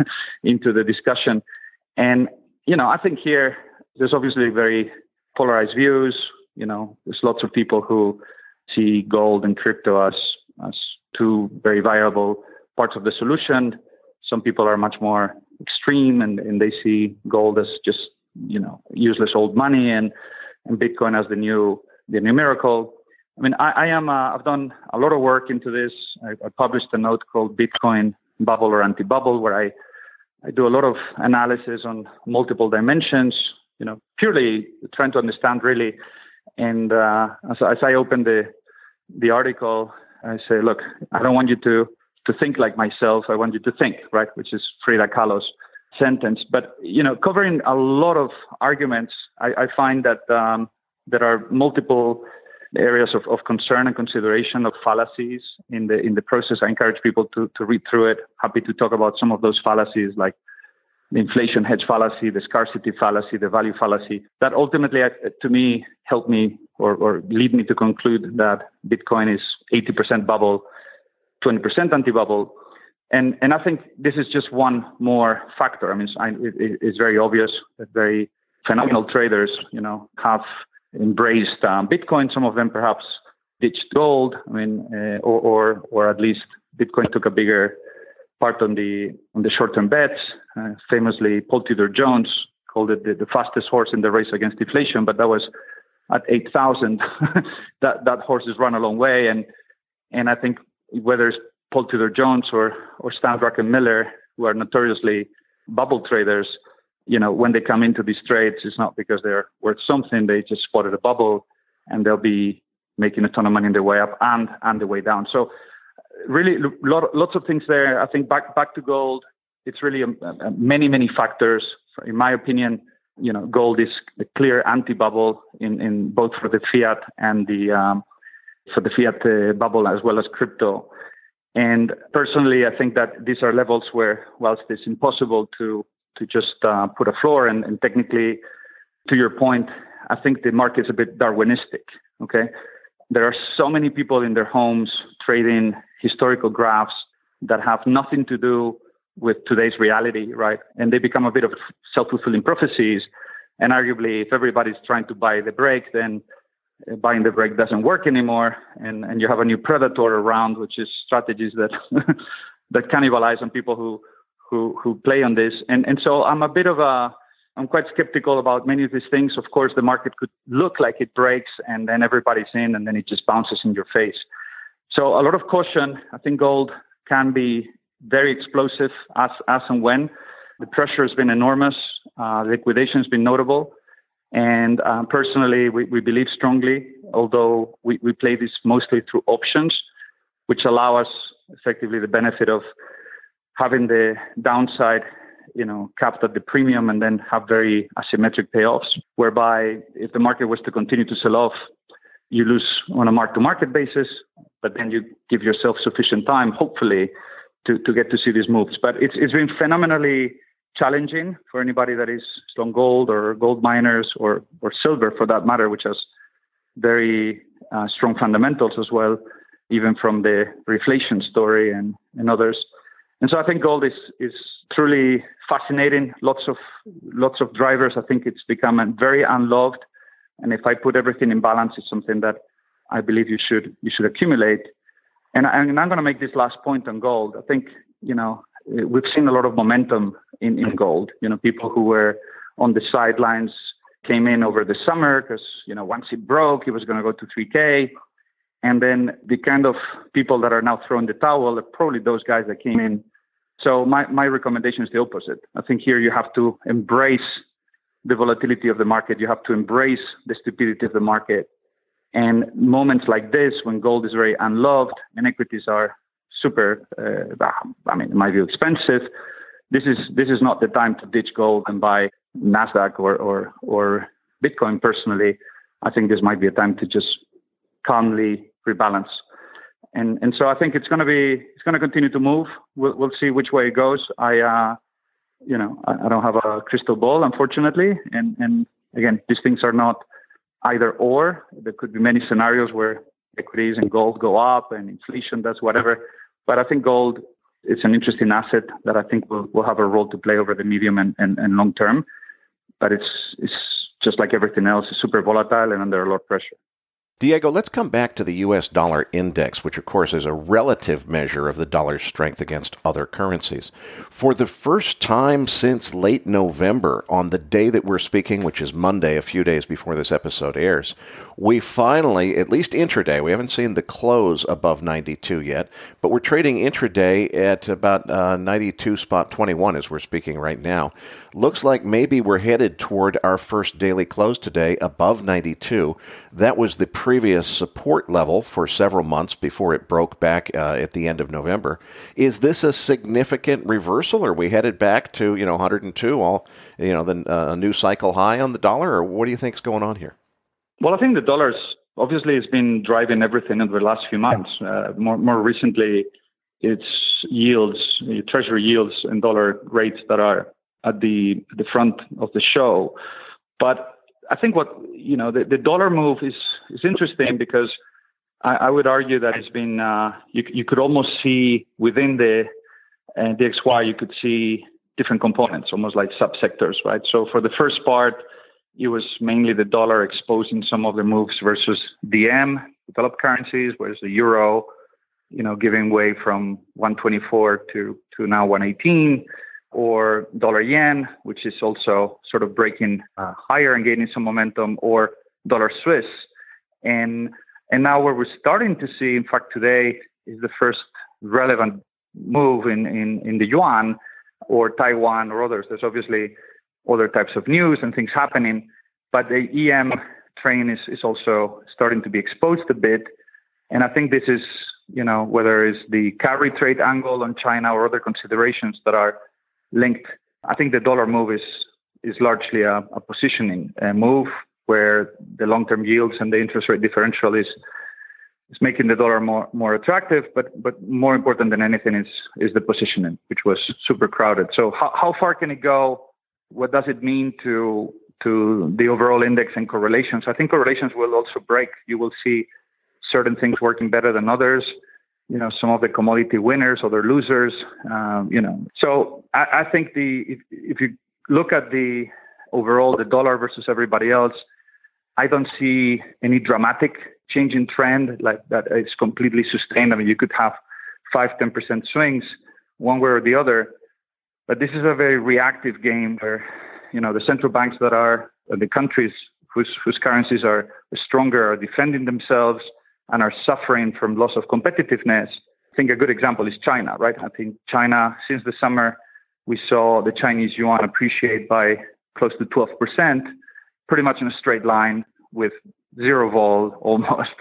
into the discussion. And, you know, I think here there's obviously very polarized views. You know, there's lots of people who see gold and crypto as as two very viable parts of the solution. Some people are much more extreme, and, and they see gold as just, you know, useless old money, and, and Bitcoin as the new the new miracle. I mean, I, I am uh, I've done a lot of work into this. I, I published a note called Bitcoin Bubble or Anti-Bubble, where I I do a lot of analysis on multiple dimensions, you know, purely trying to understand really. And uh, as, as I open the the article, I say, look, I don't want you to to think like myself. I want you to think, right? Which is Frida Kahlo's sentence. But, you know, covering a lot of arguments, I, I find that um, there are multiple areas of, of concern and consideration of fallacies in the in the process. I encourage people to to read through it. Happy to talk about some of those fallacies, like the inflation hedge fallacy, the scarcity fallacy, the value fallacy, that ultimately, to me, help me or, or lead me to conclude that Bitcoin is eighty percent bubble, twenty percent anti-bubble. And and I think this is just one more factor. I mean, it's, it, it's very obvious that very phenomenal traders, you know, have embraced um, Bitcoin. Some of them perhaps ditched gold. I mean, uh, or, or or at least Bitcoin took a bigger part on the on the short-term bets. Uh, famously, Paul Tudor Jones called it the, the fastest horse in the race against inflation, but that was at eight thousand. that that horse has run a long way, and and I think whether it's Paul Tudor Jones or or Stan Druckenmiller, who are notoriously bubble traders, you know, when they come into these trades, it's not because they're worth something. They just spotted a bubble, and they'll be making a ton of money on the way up and and the way down. So really, lot, lots of things there. I think back back to gold, it's really a, a, many many factors. In my opinion, you know, gold is a clear anti-bubble in, in both for the fiat and the um, for the fiat uh, bubble as well as crypto. And personally, I think that these are levels where, whilst it's impossible to to just uh, put a floor, and, and technically, to your point, I think the market's a bit Darwinistic, okay? There are so many people in their homes trading historical graphs that have nothing to do with today's reality, right? And they become a bit of self-fulfilling prophecies. And arguably, if everybody's trying to buy the break, then buying the break doesn't work anymore. And, and you have a new predator around, which is strategies that that cannibalize on people who who who play on this. And and so I'm a bit of a, I'm quite skeptical about many of these things. Of course, the market could look like it breaks and then everybody's in and then it just bounces in your face. So a lot of caution. I think gold can be very explosive as, as and when. The pressure has been enormous. Uh, liquidation has been notable. And um, personally, we, we believe strongly, although we, we play this mostly through options, which allow us effectively the benefit of having the downside, you know, capped at the premium and then have very asymmetric payoffs, whereby if the market was to continue to sell off, you lose on a mark-to-market basis, but then you give yourself sufficient time, hopefully, to, to get to see these moves. But it's it's been phenomenally challenging for anybody that is long gold or gold miners or, or silver for that matter, which has very uh, strong fundamentals as well, even from the reflation story and, and others. And so I think gold is, is truly fascinating. Lots of, lots of drivers. I think it's become very unloved. And if I put everything in balance, it's something that I believe you should, you should accumulate. And, I, and I'm going to make this last point on gold. I think, you know, we've seen a lot of momentum in, in gold. You know, people who were on the sidelines came in over the summer because, you know, once it broke, it was going to go to three K. And then the kind of people that are now throwing the towel are probably those guys that came in. So my, my recommendation is the opposite. I think here you have to embrace the volatility of the market. You have to embrace the stupidity of the market. And moments like this, when gold is very unloved and equities are super, uh, I mean, in my view, expensive, this is this is not the time to ditch gold and buy NASDAQ or, or, or Bitcoin. Personally, I think this might be a time to just calmly rebalance. And and so I think it's going to be, it's going to continue to move. We'll, we'll see which way it goes. I, uh, you know, I, I don't have a crystal ball, unfortunately. And, and again, these things are not either or. There could be many scenarios where equities and gold go up and inflation does whatever. But I think gold is an interesting asset that I think will, will have a role to play over the medium and, and, and long term. But it's, it's just like everything else, it's super volatile and under a lot of pressure. Diego, let's come back to the U S dollar index, which, of course, is a relative measure of the dollar's strength against other currencies. For the first time since late November, on the day that we're speaking, which is Monday, a few days before this episode airs, we finally, at least intraday, we haven't seen the close above ninety-two yet, but we're trading intraday at about uh, ninety-two twenty-one as we're speaking right now. Looks like maybe we're headed toward our first daily close today above ninety-two. That was the previous support level for several months before it broke back uh, at the end of November. Is this a significant reversal? Are we headed back to, you know, one hundred two, all, you know, the uh, new cycle high on the dollar, or what do you think is going on here? Well, I think the dollar's obviously has been driving everything over the last few months. Uh, more, more recently, it's yields, treasury yields and dollar rates that are at the the front of the show. But I think what, you know, the, the dollar move is, is interesting because I, I would argue that it's been, uh, you, you could almost see within the uh, D X Y, you could see different components, almost like subsectors, right? So for the first part, it was mainly the dollar exposing some of the moves versus D M, developed currencies, whereas the euro, you know, giving way from one twenty-four to, to now one eighteen. Or dollar yen, which is also sort of breaking uh, higher and gaining some momentum, or dollar Swiss. And and now what we're starting to see, in fact, today is the first relevant move in, in, in the yuan or Taiwan or others. There's obviously other types of news and things happening, but the E M train is, is also starting to be exposed a bit. And I think this is, you know, whether it's the carry trade angle on China or other considerations that are linked. I think the dollar move is is largely a, a positioning a move where the long-term yields and the interest rate differential is is making the dollar more more attractive. But but more important than anything is is the positioning, which was super crowded. So how how far can it go? What does it mean to to the overall index and correlations? I think correlations will also break. You will see certain things working better than others. You know, some of the commodity winners, other losers, um, you know. So I, I think the if, if you look at the overall, the dollar versus everybody else, I don't see any dramatic change in trend like that is completely sustained. I mean, you could have five, ten percent swings one way or the other, but this is a very reactive game where, you know, the central banks that are, the countries whose, whose currencies are stronger are defending themselves and are suffering from loss of competitiveness. I think a good example is China, right? I think China, since the summer, we saw the Chinese yuan appreciate by close to twelve percent, pretty much in a straight line with zero vol almost.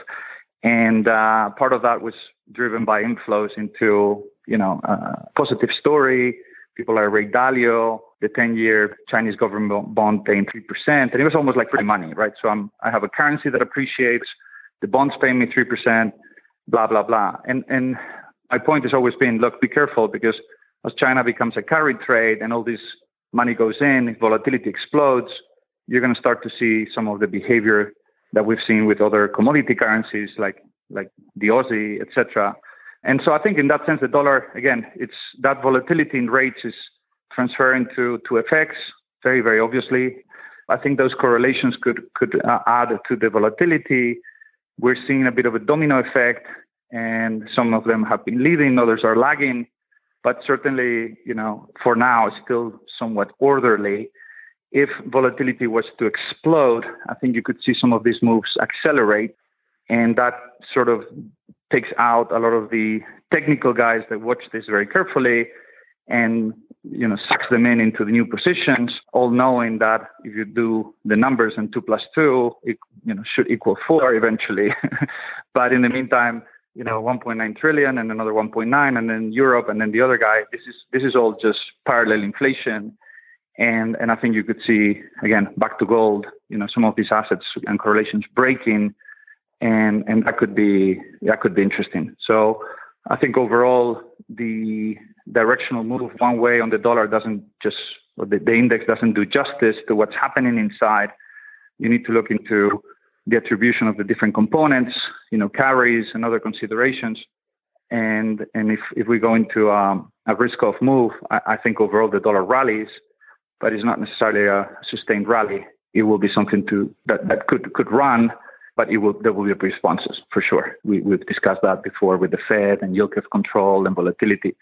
And uh, part of that was driven by inflows into, you know, uh, positive story. People are Ray Dalio, the ten-year Chinese government bond paying three percent. And it was almost like free money, right? So I'm, I have a currency that appreciates. The bonds pay me three percent, blah, blah, blah. And and my point has always been, look, be careful, because as China becomes a carry trade and all these money goes in, if volatility explodes, you're going to start to see some of the behavior that we've seen with other commodity currencies like like the Aussie, et cetera. And so I think in that sense, the dollar, again, it's that volatility in rates is transferring to, to F X very, very obviously. I think those correlations could, could uh, add to the volatility. We're seeing a bit of a domino effect, and some of them have been leading, others are lagging. But certainly, you know, for now, it's still somewhat orderly. If volatility was to explode, I think you could see some of these moves accelerate. And that sort of takes out a lot of the technical guys that watch this very carefully and, you know, sucks them in into the new positions, all knowing that if you do the numbers and two plus two, it, you know, should equal four eventually. But in the meantime, you know, one point nine trillion and another one point nine, and then Europe, and then the other guy. This is this is all just parallel inflation, and and I think you could see again back to gold. You know, some of these assets and correlations breaking, and and that could be that could be interesting. So I think overall the directional move one way on the dollar doesn't just or the, the index doesn't do justice to what's happening inside. You need to look into the attribution of the different components, you know, carries and other considerations. And and if, if we go into um, a risk-off move, I, I think overall the dollar rallies, but it's not necessarily a sustained rally. It will be something to that, that could could run, but it will there will be responses for sure. We, we've discussed that before with the Fed and yield curve control and volatility.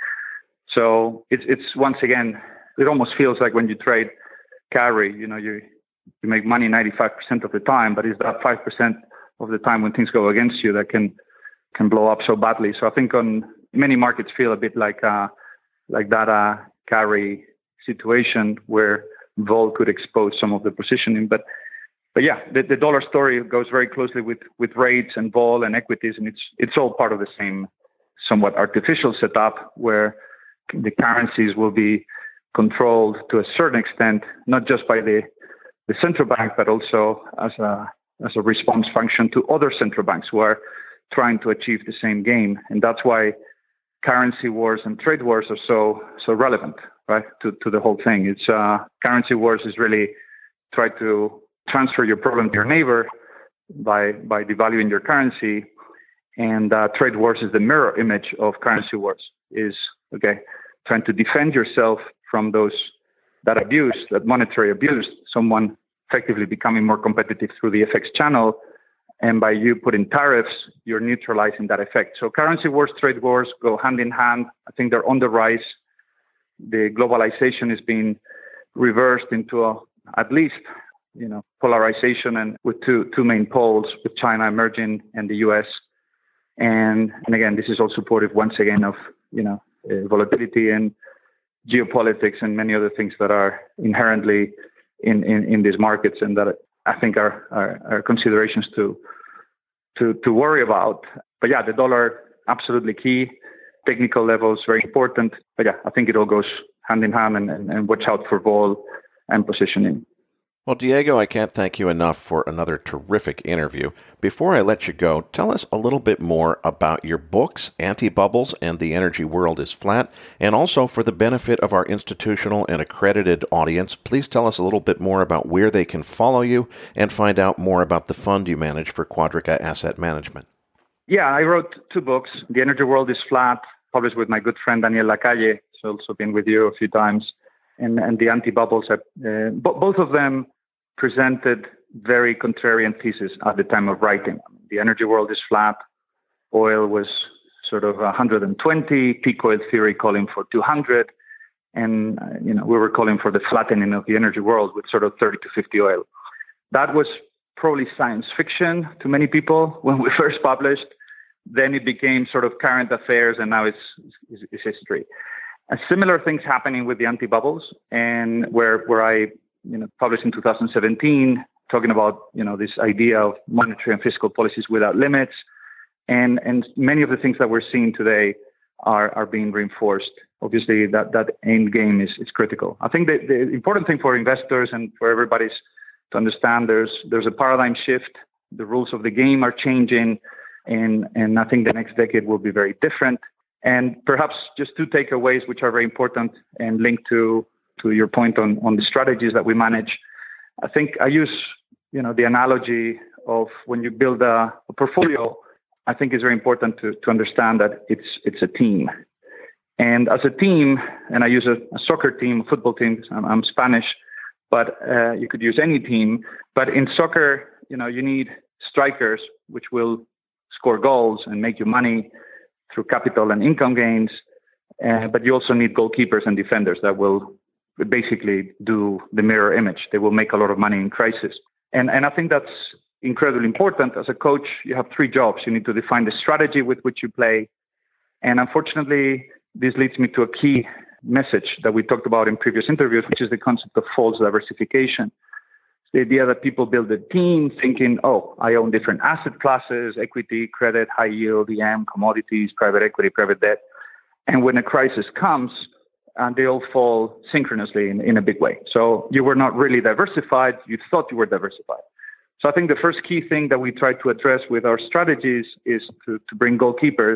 So it's it's once again, it almost feels like when you trade carry, you know, you you make money ninety-five percent of the time, but it's that five percent of the time when things go against you that can can blow up so badly. So I think on many markets feel a bit like uh, like that uh, carry situation where vol could expose some of the positioning. But but yeah, the, the dollar story goes very closely with with rates and vol and equities, and it's it's all part of the same somewhat artificial setup where the currencies will be controlled to a certain extent, not just by the the central bank, but also as a as a response function to other central banks who are trying to achieve the same game. And that's why currency wars and trade wars are so so relevant, right, to, to the whole thing. It's uh, currency wars is really try to transfer your problem to your neighbor by by devaluing your currency, and uh, trade wars is the mirror image of currency wars. Is okay, trying to defend yourself from those that abuse, that monetary abuse, someone effectively becoming more competitive through the F X channel. And by you putting tariffs, you're neutralizing that effect. So currency wars, trade wars go hand in hand. I think they're on the rise. The globalization is being reversed into a, at least, you know, polarization, and with two two main poles, with China emerging and the U S. And and again, this is all supportive once again of, you know, uh, volatility and geopolitics and many other things that are inherently in, in, in these markets, and that I think are, are, are considerations to, to to worry about. But yeah, the dollar, absolutely key. Technical levels, very important. But yeah, I think it all goes hand in hand, and, and, and watch out for vol and positioning. Well, Diego, I can't thank you enough for another terrific interview. Before I let you go, tell us a little bit more about your books, Anti-Bubbles and The Energy World is Flat, and also for the benefit of our institutional and accredited audience, please tell us a little bit more about where they can follow you and find out more about the fund you manage for Quadriga Asset Management. Yeah, I wrote two books. The Energy World is Flat, published with my good friend Daniel Lacalle. He's also been with you a few times. And, and the Anti-Bubbles, uh, both of them presented very contrarian thesis at the time of writing. The energy world is flat. Oil was sort of one hundred twenty. Peak oil theory calling for two hundred, and uh, you know we were calling for the flattening of the energy world with sort of thirty to fifty oil. That was probably science fiction to many people when we first published. Then it became sort of current affairs, and now it's it's, it's history. A similar things happening with the Anti-Bubbles, and where where I you know, published in two thousand seventeen, talking about, you know, this idea of monetary and fiscal policies without limits. And and many of the things that we're seeing today are, are being reinforced. Obviously, that, that end game is, is critical. I think that the important thing for investors and for everybody's to understand there's there's a paradigm shift. The rules of the game are changing, and, and I think the next decade will be very different. And perhaps just two takeaways, which are very important and linked to to your point on, on the strategies that we manage, I think I use, you know, the analogy of when you build a, a portfolio, I think it's very important to, to understand that it's it's a team. And as a team, and I use a, a soccer team, a football team, I'm, I'm Spanish, but uh, you could use any team. But in soccer, you know, you need strikers, which will score goals and make you money through capital and income gains. Uh, but you also need goalkeepers and defenders that will basically do the mirror image. They will make a lot of money in crisis. And, and I think that's incredibly important. As a coach, you have three jobs. You need to define the strategy with which you play. And unfortunately, this leads me to a key message that we talked about in previous interviews, which is the concept of false diversification. The idea that people build a team thinking, oh, I own different asset classes, equity, credit, high yield, E M, commodities, private equity, private debt. And when a crisis comes, and they all fall synchronously in, in a big way. So you were not really diversified. You thought you were diversified. So I think the first key thing that we try to address with our strategies is to, to bring goalkeepers.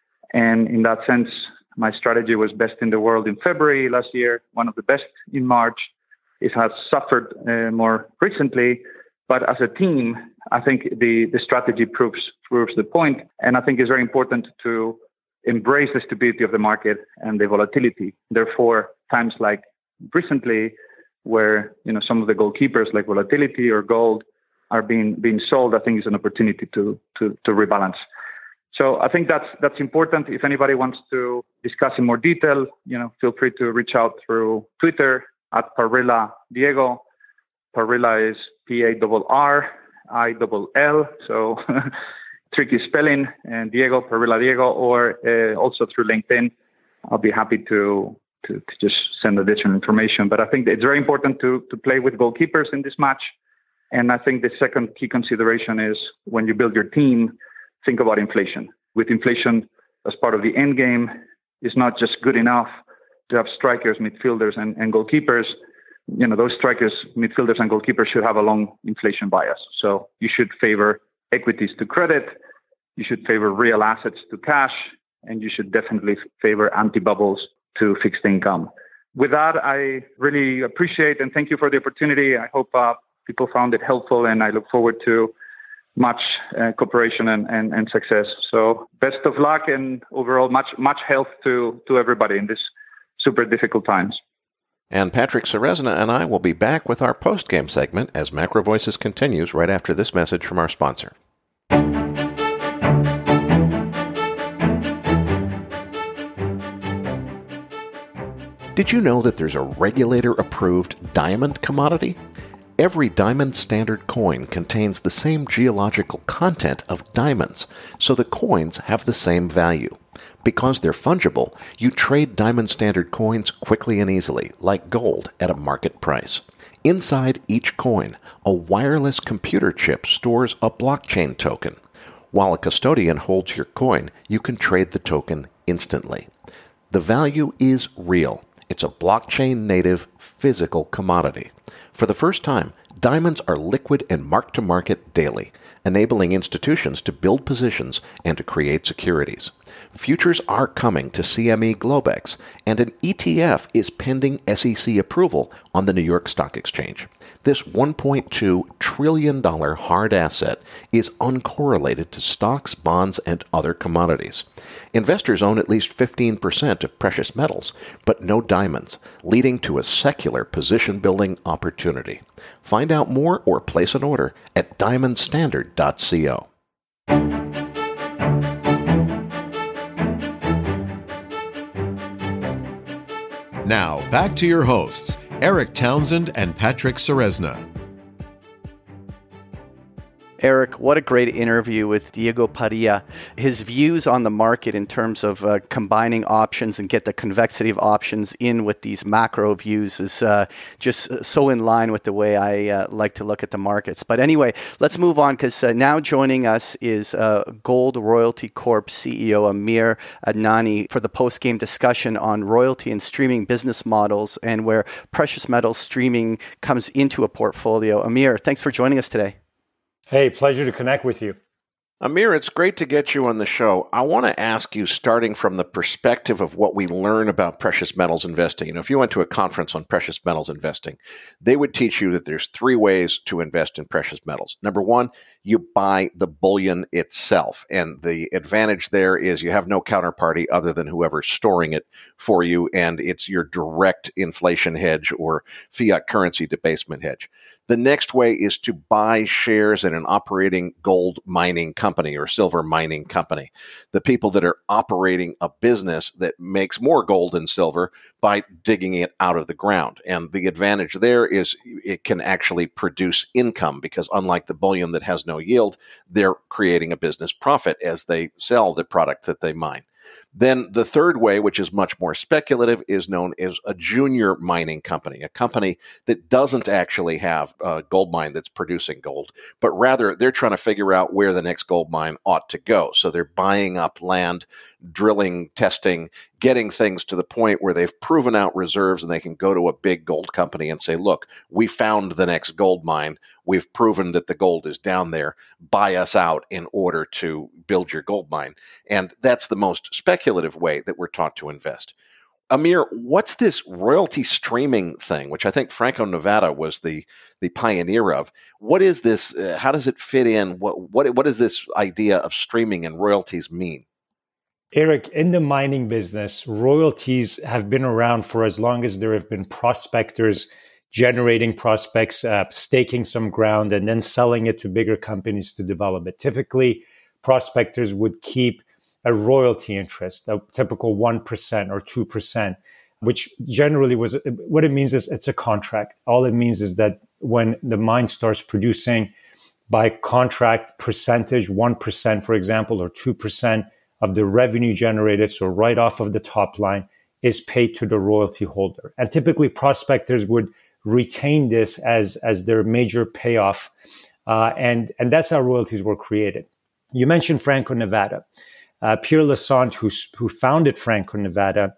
And in that sense, my strategy was best in the world in February last year, one of the best in March. It has suffered uh, more recently, but as a team, I think the, the strategy proves proves the point. And I think it's very important to embrace the stability of the market and the volatility. Therefore, times like recently, where you know some of the goalkeepers like volatility or gold are being being sold, I think is an opportunity to to to rebalance. So I think that's that's important. If anybody wants to discuss in more detail, you know, feel free to reach out through Twitter at Parrilla Diego. Parrilla is P A R R I L L, so tricky spelling, and Diego, Parrilla Diego, or uh, also through LinkedIn. I'll be happy to, to to just send additional information. But I think it's very important to to play with goalkeepers in this match. And I think the second key consideration is when you build your team, think about inflation. With inflation as part of the end game, it's not just good enough to have strikers, midfielders, and, and goalkeepers. You know, those strikers, midfielders, and goalkeepers should have a long inflation bias. So you should favor equities to credit, you should favor real assets to cash, and you should definitely favor anti-bubbles to fixed income. With that, I really appreciate and thank you for the opportunity. I hope uh, people found it helpful, and I look forward to much uh, cooperation and, and, and success. So best of luck, and overall much much health to, to everybody in this super difficult times. And Patrick Ceresna and I will be back with our post-game segment as Macro Voices continues right after this message from our sponsor. Did you know that there's a regulator-approved diamond commodity? Every diamond standard coin contains the same geological content of diamonds, so the coins have the same value. Because they're fungible, you trade diamond standard coins quickly and easily, like gold, at a market price. Inside each coin, a wireless computer chip stores a blockchain token. While a custodian holds your coin, you can trade the token instantly. The value is real. It's a blockchain-native physical commodity. For the first time, diamonds are liquid and mark-to-market daily, enabling institutions to build positions and to create securities. Futures are coming to C M E Globex, and an E T F is pending S E C approval on the New York Stock Exchange. This one point two trillion dollars hard asset is uncorrelated to stocks, bonds, and other commodities. Investors own at least fifteen percent of precious metals, but no diamonds, leading to a secular position-building opportunity. Find out more or place an order at diamond standard dot co. Now, back to your hosts, Eric Townsend and Patrick Ceresna. Eric, what a great interview with Diego Parrilla. His views on the market in terms of uh, combining options and get the convexity of options in with these macro views is uh, just so in line with the way I uh, like to look at the markets. But anyway, let's move on, because uh, now joining us is uh, Gold Royalty Corp C E O Amir Adnani for the post-game discussion on royalty and streaming business models and where precious metal streaming comes into a portfolio. Amir, thanks for joining us today. Hey, pleasure to connect with you. Amir, it's great to get you on the show. I want to ask you, starting from the perspective of what we learn about precious metals investing. You know, if you went to a conference on precious metals investing, they would teach you that there's three ways to invest in precious metals. Number one, you buy the bullion itself. And the advantage there is you have no counterparty other than whoever's storing it for you, and it's your direct inflation hedge or fiat currency debasement hedge. The next way is to buy shares in an operating gold mining company or silver mining company. The people that are operating a business that makes more gold and silver by digging it out of the ground. And the advantage there is it can actually produce income because unlike the bullion that has no yield, they're creating a business profit as they sell the product that they mine. Then the third way, which is much more speculative, is known as a junior mining company, a company that doesn't actually have a gold mine that's producing gold, but rather they're trying to figure out where the next gold mine ought to go. So they're buying up land, drilling, testing, getting things to the point where they've proven out reserves and they can go to a big gold company and say, look, we found the next gold mine. We've proven that the gold is down there. Buy us out in order to build your gold mine. And that's the most speculative way that we're taught to invest. Amir, what's this royalty streaming thing, which I think Franco-Nevada was the, the pioneer of? What is this? Uh, how does it fit in? What, what, what does this idea of streaming and royalties mean? Eric, in the mining business, royalties have been around for as long as there have been prospectors generating prospects, uh, staking some ground, and then selling it to bigger companies to develop it. Typically, prospectors would keep a royalty interest, a typical one percent or two percent, which generally was, what it means is it's a contract. All it means is that when the mine starts producing by contract percentage, one percent, for example, or two percent of the revenue generated, so right off of the top line, is paid to the royalty holder. And typically prospectors would retain this as, as their major payoff. Uh, and, and that's how royalties were created. You mentioned Franco-Nevada. Uh, Pierre Lassonde, who, who founded Franco-Nevada,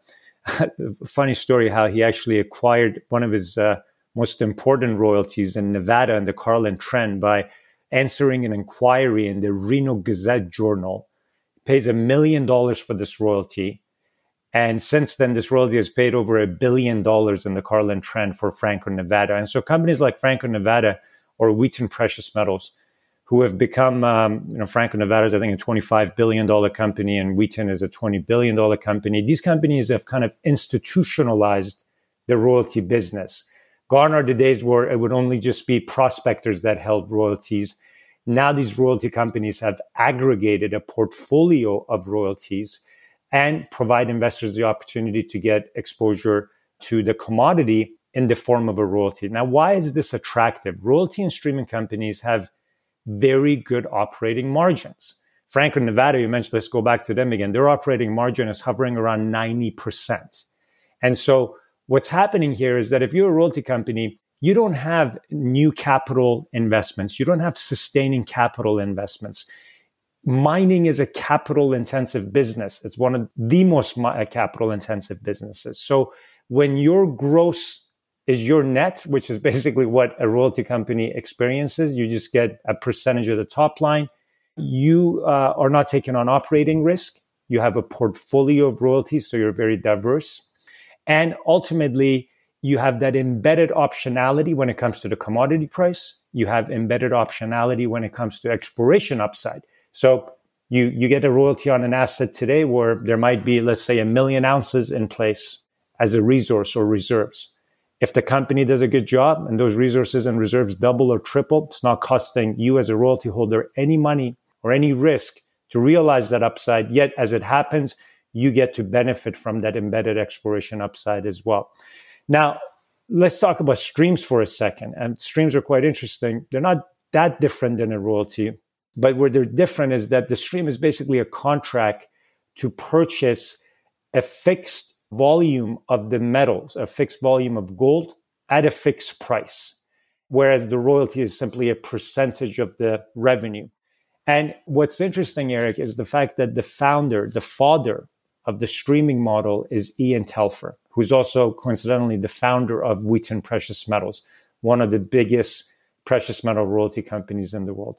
funny story how he actually acquired one of his uh, most important royalties in Nevada in the Carlin Trend by answering an inquiry in the Reno Gazette Journal. Pays a million dollars for this royalty. And since then, this royalty has paid over a billion dollars in the Carlin Trend for Franco-Nevada. And so companies like Franco-Nevada or Wheaton Precious Metals, who have become, um, you know, Franco-Nevada is, I think, a twenty-five billion dollars company and Wheaton is a twenty billion dollars company. These companies have kind of institutionalized the royalty business. Gone are the days where it would only just be prospectors that held royalties. Now these royalty companies have aggregated a portfolio of royalties and provide investors the opportunity to get exposure to the commodity in the form of a royalty. Now, why is this attractive? Royalty and streaming companies have very good operating margins. Franco-Nevada, you mentioned, let's go back to them again. Their operating margin is hovering around ninety percent. And so what's happening here is that if you're a royalty company, you don't have new capital investments. You don't have sustaining capital investments. Mining is a capital-intensive business. It's one of the most capital-intensive businesses. So when your gross is your net, which is basically what a royalty company experiences, you just get a percentage of the top line. You uh, are not taking on operating risk. You have a portfolio of royalties, so you're very diverse. And ultimately, you have that embedded optionality when it comes to the commodity price. You have embedded optionality when it comes to exploration upside. So you, you get a royalty on an asset today where there might be, let's say, a million ounces in place as a resource or reserves. If the company does a good job and those resources and reserves double or triple, it's not costing you as a royalty holder any money or any risk to realize that upside. Yet, as it happens, you get to benefit from that embedded exploration upside as well. Now, let's talk about streams for a second. And streams are quite interesting. They're not that different than a royalty, but where they're different is that the stream is basically a contract to purchase a fixed volume of the metals, a fixed volume of gold at a fixed price, whereas the royalty is simply a percentage of the revenue. And what's interesting, Eric, is the fact that the founder, the father of the streaming model is Ian Telfer, who's also coincidentally the founder of Wheaton Precious Metals, one of the biggest precious metal royalty companies in the world.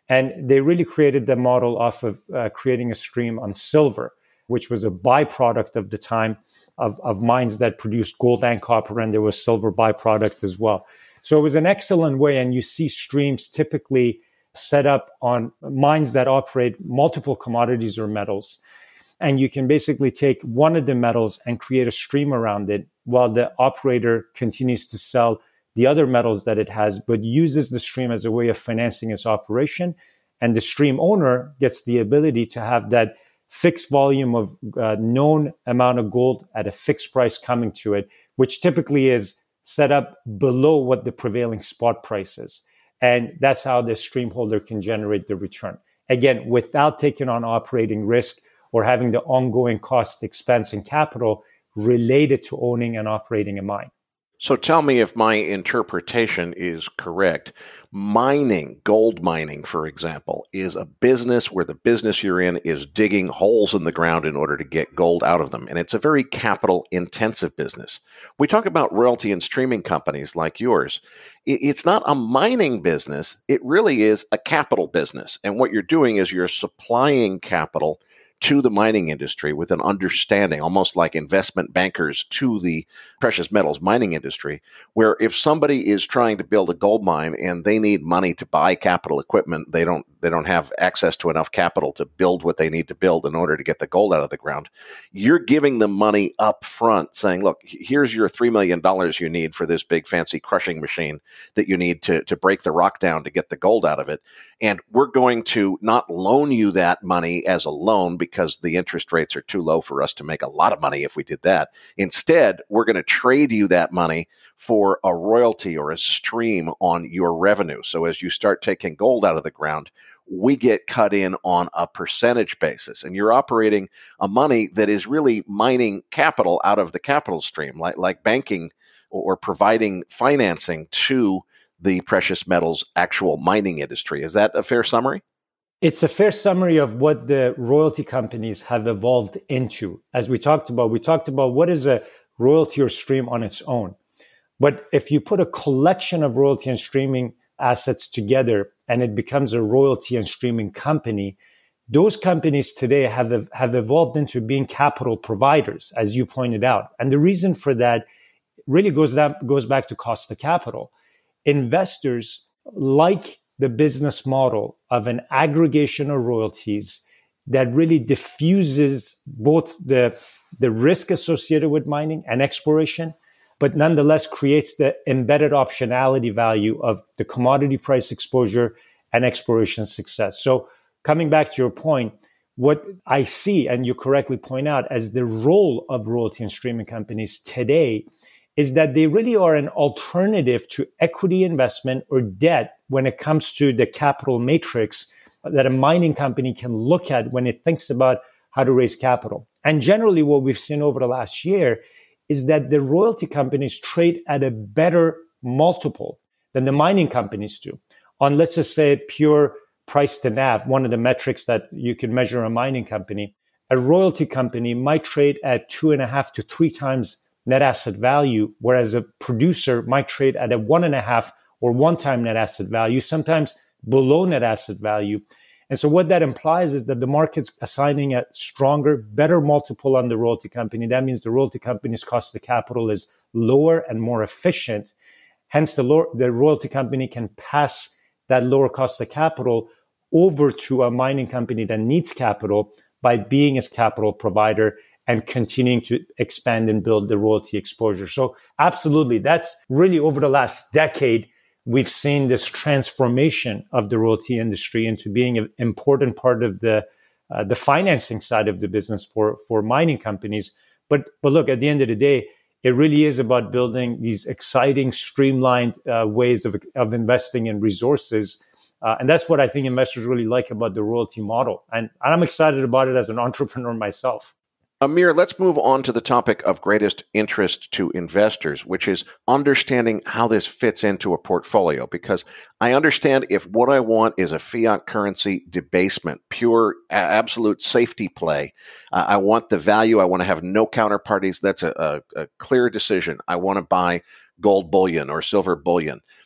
And they really created the model off of uh, creating a stream on silver, which was a byproduct of the time of, of mines that produced gold and copper, and there was silver byproduct as well. So it was an excellent way, and you see streams typically set up on mines that operate multiple commodities or metals. And you can basically take one of the metals and create a stream around it while the operator continues to sell the other metals that it has, but uses the stream as a way of financing its operation. And the stream owner gets the ability to have that fixed volume of uh, known amount of gold at a fixed price coming to it, which typically is set up below what the prevailing spot price is. And that's how the stream holder can generate the return. Again, without taking on operating risk or having the ongoing cost, expense, and capital related to owning and operating a mine. So tell me if my interpretation is correct. Mining, gold mining, for example, is a business where the business you're in is digging holes in the ground in order to get gold out of them. And it's a very capital intensive business. We talk about royalty and streaming companies like yours. It's not a mining business. It really is a capital business. And what you're doing is you're supplying capital to the mining industry with an understanding, almost like investment bankers to the precious metals mining industry, where if somebody is trying to build a gold mine and they need money to buy capital equipment, they don't they don't have access to enough capital to build what they need to build in order to get the gold out of the ground. You're giving them money up front, saying, look, here's your three million dollars you need for this big fancy crushing machine that you need to, to break the rock down to get the gold out of it. And we're going to not loan you that money as a loan because the interest rates are too low for us to make a lot of money if we did that. Instead, we're going to trade you that money for a royalty or a stream on your revenue. So as you start taking gold out of the ground, we get cut in on a percentage basis. And you're operating a money that is really mining capital out of the capital stream, like, like banking or providing financing to the precious metals actual mining industry. Is that a fair summary? It's a fair summary of what the royalty companies have evolved into. As we talked about, we talked about what is a royalty or stream on its own. But if you put a collection of royalty and streaming assets together and it becomes a royalty and streaming company, those companies today have, have evolved into being capital providers, as you pointed out. And the reason for that really goes, that, goes back to cost of capital. Investors like the business model of an aggregation of royalties that really diffuses both the, the risk associated with mining and exploration, but nonetheless creates the embedded optionality value of the commodity price exposure and exploration success. So coming back to your point, what I see, and you correctly point out, as the role of royalty and streaming companies today is that they really are an alternative to equity investment or debt when it comes to the capital matrix that a mining company can look at when it thinks about how to raise capital. And generally what we've seen over the last year is that the royalty companies trade at a better multiple than the mining companies do. On, let's just say, pure price to N A V, one of the metrics that you can measure a mining company, a royalty company might trade at two and a half to three times net asset value, whereas a producer might trade at a one and a half or one time net asset value, sometimes below net asset value. And so what that implies is that the market's assigning a stronger, better multiple on the royalty company. That means the royalty company's cost of capital is lower and more efficient. Hence, the, lower, the royalty company can pass that lower cost of capital over to a mining company that needs capital by being its capital provider and continuing to expand and build the royalty exposure. So absolutely, that's really over the last decade, we've seen this transformation of the royalty industry into being an important part of the uh, the financing side of the business for, for mining companies. But but look, at the end of the day, it really is about building these exciting, streamlined uh, ways of, of investing in resources. Uh, and that's what I think investors really like about the royalty model. And, and I'm excited about it as an entrepreneur myself. Amir, let's move on to the topic of greatest interest to investors, which is understanding how this fits into a portfolio. Because I understand if what I want is a fiat currency debasement, pure absolute safety play, uh, I want the value, I want to have no counterparties, that's a, a, a clear decision. I want to buy gold bullion or silver bullion.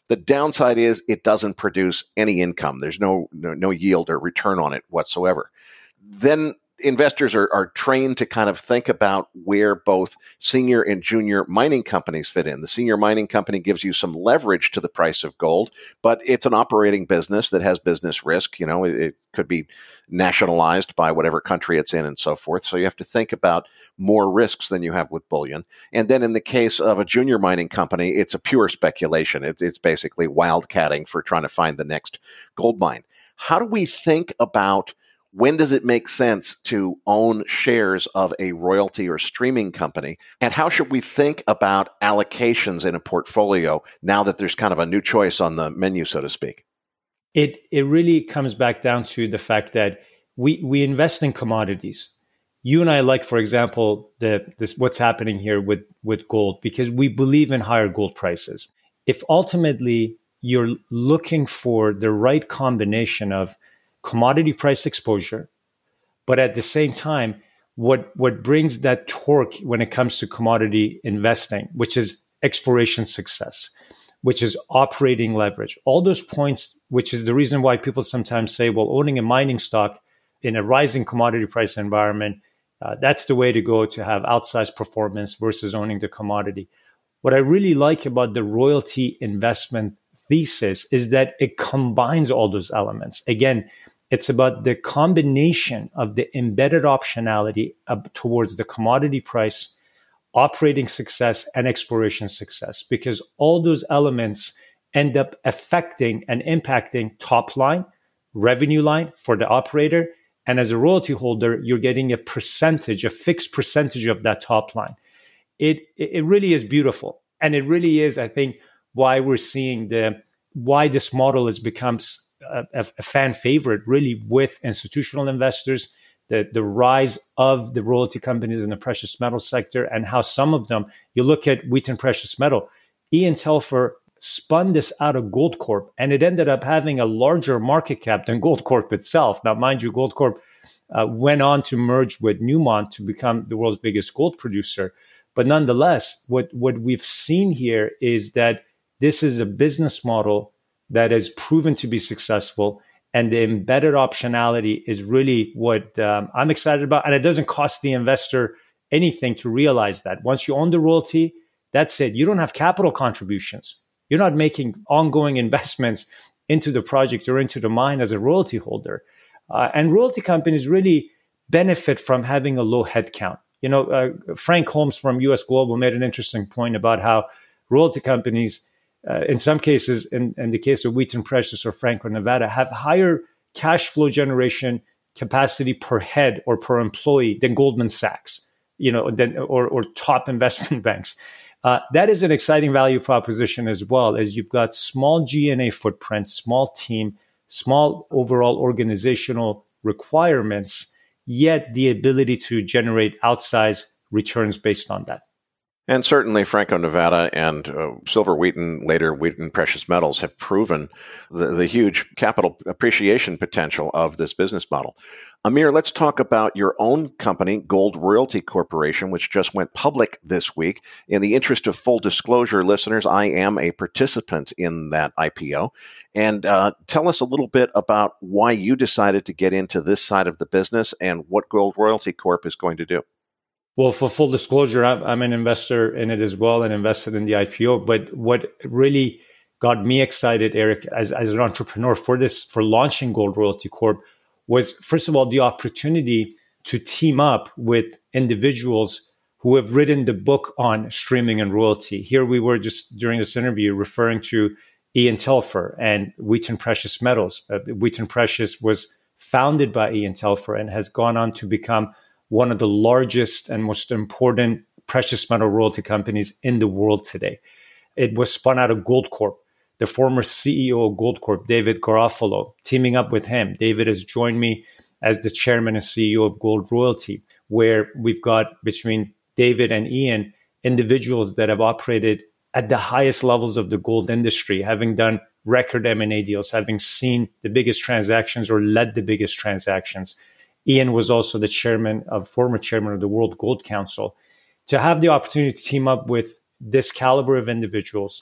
The downside is it doesn't produce any income. There's no no, no yield or return on it whatsoever. Then investors are, are trained to kind of think about where both senior and junior mining companies fit in. The senior mining company gives you some leverage to the price of gold, but it's an operating business that has business risk. You know, it, it could be nationalized by whatever country it's in and so forth. So you have to think about more risks than you have with bullion. And then in the case of a junior mining company, it's a pure speculation. It's, it's basically wildcatting for trying to find the next gold mine. How do we think about when does it make sense to own shares of a royalty or streaming company? And how should we think about allocations in a portfolio now that there's kind of a new choice on the menu, so to speak? It it really comes back down to the fact that we we invest in commodities. You and I like, for example, the this what's happening here with, with gold, because we believe in higher gold prices. If ultimately you're looking for the right combination of commodity price exposure, but at the same time, what what brings that torque when it comes to commodity investing, which is exploration success, which is operating leverage, all those points, which is the reason why people sometimes say, well, owning a mining stock in a rising commodity price environment, uh, that's the way to go to have outsized performance versus owning the commodity. What I really like about the royalty investment thesis is that it combines all those elements. Again, it's about the combination of the embedded optionality up towards the commodity price, operating success, and exploration success, because all those elements end up affecting and impacting top line, revenue line for the operator. And as a royalty holder, you're getting a percentage, a fixed percentage of that top line. It, it really is beautiful. And it really is, I think, why we're seeing the, why this model has become a, a fan favorite really with institutional investors, the, the rise of the royalty companies in the precious metal sector, and how some of them, you look at Wheaton Precious Metal, Ian Telfer spun this out of Goldcorp, and it ended up having a larger market cap than Goldcorp itself. Now, mind you, Goldcorp uh, went on to merge with Newmont to become the world's biggest gold producer. But nonetheless, what, what we've seen here is that this is a business model that has proven to be successful, and the embedded optionality is really what um, I'm excited about. And it doesn't cost the investor anything to realize that. Once you own the royalty, that's it. You don't have capital contributions. You're not making ongoing investments into the project or into the mine as a royalty holder. Uh, and royalty companies really benefit from having a low headcount. You know, uh, Frank Holmes from U S Global made an interesting point about how royalty companies, uh, in some cases, in, in the case of Wheaton Precious or Franco-Nevada, have higher cash flow generation capacity per head or per employee than Goldman Sachs, you know, than, or, or top investment banks. Uh, that is an exciting value proposition as well, as you've got small G and A footprint, small team, small overall organizational requirements, yet the ability to generate outsized returns based on that. And certainly Franco-Nevada and uh, Silver Wheaton, later Wheaton Precious Metals, have proven the, the huge capital appreciation potential of this business model. Amir, let's talk about your own company, Gold Royalty Corporation, which just went public this week. In the interest of full disclosure, listeners, I am a participant in that I P O. And uh, tell us a little bit about why you decided to get into this side of the business and what Gold Royalty Corp is going to do. Well, for full disclosure, I'm, I'm an investor in it as well and invested in the I P O. But what really got me excited, Eric, as, as an entrepreneur for this, for launching Gold Royalty Corp, was, first of all, the opportunity to team up with individuals who have written the book on streaming and royalty. Here we were just during this interview referring to Ian Telfer and Wheaton Precious Metals. Uh, Wheaton Precious was founded by Ian Telfer and has gone on to become one of the largest and most important precious metal royalty companies in the world today. It was spun out of Goldcorp. The former C E O of Goldcorp, David Garofalo, teaming up with him. David has joined me as the chairman and C E O of Gold Royalty, where we've got between David and Ian individuals that have operated at the highest levels of the gold industry, having done record M and A deals, having seen the biggest transactions or led the biggest transactions. Ian was also the chairman of former chairman of the World Gold Council. To have the opportunity to team up with this caliber of individuals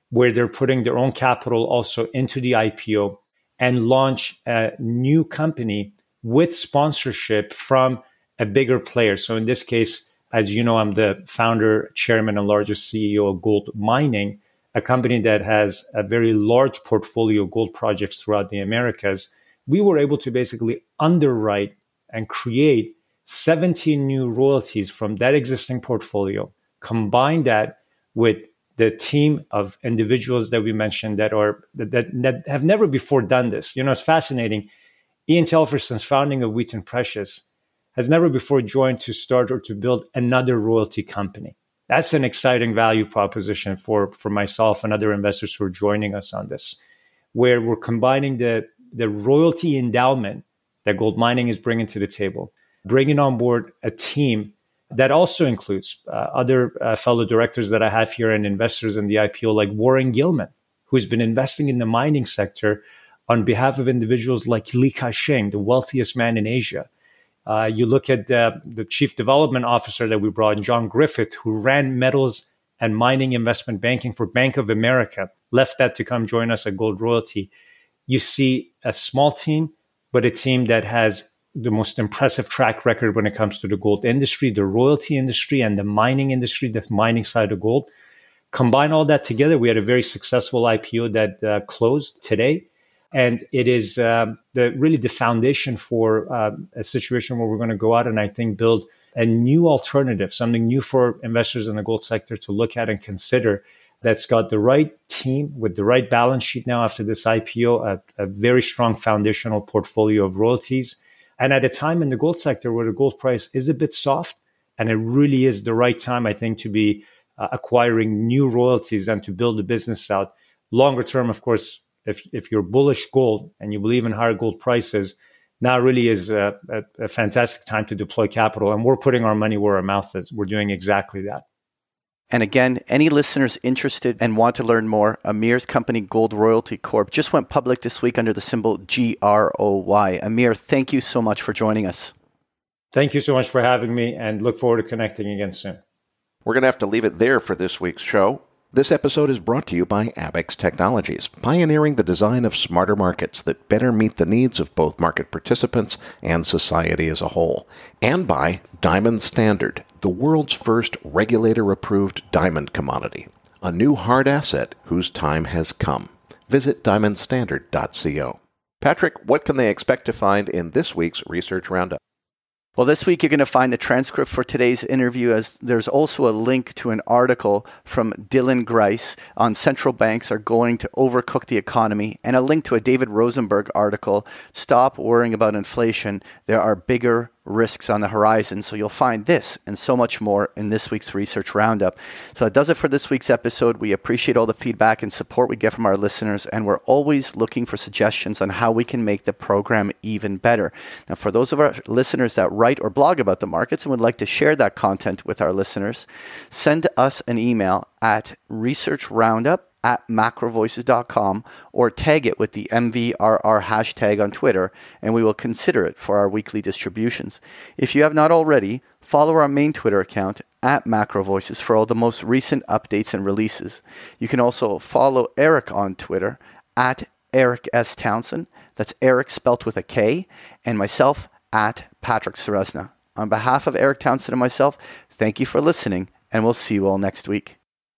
where they're putting their own capital also into the I P O and launch a new company with sponsorship from a bigger player. So in this case, as you know, I'm the founder, chairman, and largest C E O of Gold Mining, a company that has a very large portfolio of gold projects throughout the Americas. We were able to basically underwrite and create seventeen new royalties from that existing portfolio, combine that with the team of individuals that we mentioned that are that, that, that have never before done this. You know, it's fascinating. Ian Telfer, since founding of Wheaton Precious, has never before joined to start or to build another royalty company. That's an exciting value proposition for, for myself and other investors who are joining us on this, where we're combining the, the royalty endowment that Gold Mining is bringing to the table, bringing on board a team that also includes uh, other uh, fellow directors that I have here and investors in the I P O, like Warren Gilman, who's been investing in the mining sector on behalf of individuals like Li Ka-shing, the wealthiest man in Asia. Uh, you look at uh, the chief development officer that we brought in, John Griffith, who ran metals and mining investment banking for Bank of America, left that to come join us at Gold Royalty. You see a small team, but a team that has the most impressive track record when it comes to the gold industry, the royalty industry, and the mining industry, the mining side of gold. Combine all that together, we had a very successful I P O that uh, closed today. And it is uh, the really the foundation for uh, a situation where we're going to go out and I think build a new alternative, something new for investors in the gold sector to look at and consider, that's got the right team with the right balance sheet now after this I P O, a, a very strong foundational portfolio of royalties. And at a time in the gold sector where the gold price is a bit soft, and it really is the right time, I think, to be uh, acquiring new royalties and to build the business out. Longer term, of course, if if you're bullish gold and you believe in higher gold prices, now really is a, a, a fantastic time to deploy capital. And we're putting our money where our mouth is. We're doing exactly that. And again, any listeners interested and want to learn more, Amir's company, Gold Royalty Corp, just went public this week under the symbol G R O Y. Amir, thank you so much for joining us. Thank you so much for having me, and look forward to connecting again soon. We're going to have to leave it there for this week's show. This episode is brought to you by Abaxx Technologies, pioneering the design of smarter markets that better meet the needs of both market participants and society as a whole. And by Diamond Standard, the world's first regulator-approved diamond commodity, a new hard asset whose time has come. Visit diamond standard dot co. Patrick, what can they expect to find in this week's Research Roundup? Well, this week you're going to find the transcript for today's interview, as there's also a link to an article from Dylan Grice on central banks are going to overcook the economy, and a link to a David Rosenberg article, Stop Worrying About Inflation. There are bigger risks on the horizon. So you'll find this and so much more in this week's Research Roundup. So that does it for this week's episode. We appreciate all the feedback and support we get from our listeners, and we're always looking for suggestions on how we can make the program even better. Now, for those of our listeners that write or blog about the markets and would like to share that content with our listeners, send us an email at researchroundup at macro voices dot com or tag it with the M V R R hashtag on Twitter, and we will consider it for our weekly distributions. If you have not already, follow our main Twitter account at MacroVoices for all the most recent updates and releases. You can also follow Eric on Twitter at Eric S. Townsend. That's Eric spelt with a K, and myself at Patrick Ceresna. On behalf of Eric Townsend and myself, thank you for listening, and we'll see you all next week.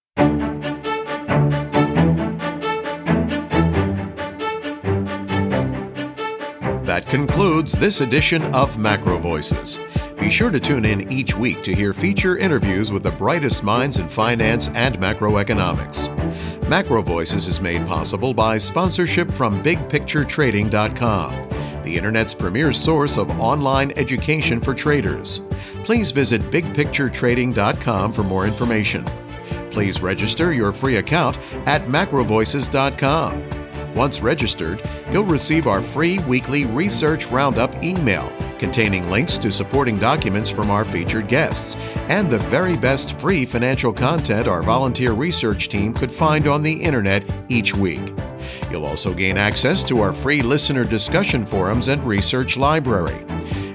That concludes this edition of Macro Voices. Be sure to tune in each week to hear feature interviews with the brightest minds in finance and macroeconomics. Macro Voices is made possible by sponsorship from big picture trading dot com, the Internet's premier source of online education for traders. Please visit big picture trading dot com for more information. Please register your free account at macro voices dot com. Once registered, you'll receive our free weekly Research Roundup email containing links to supporting documents from our featured guests and the very best free financial content our volunteer research team could find on the internet each week. You'll also gain access to our free listener discussion forums and research library.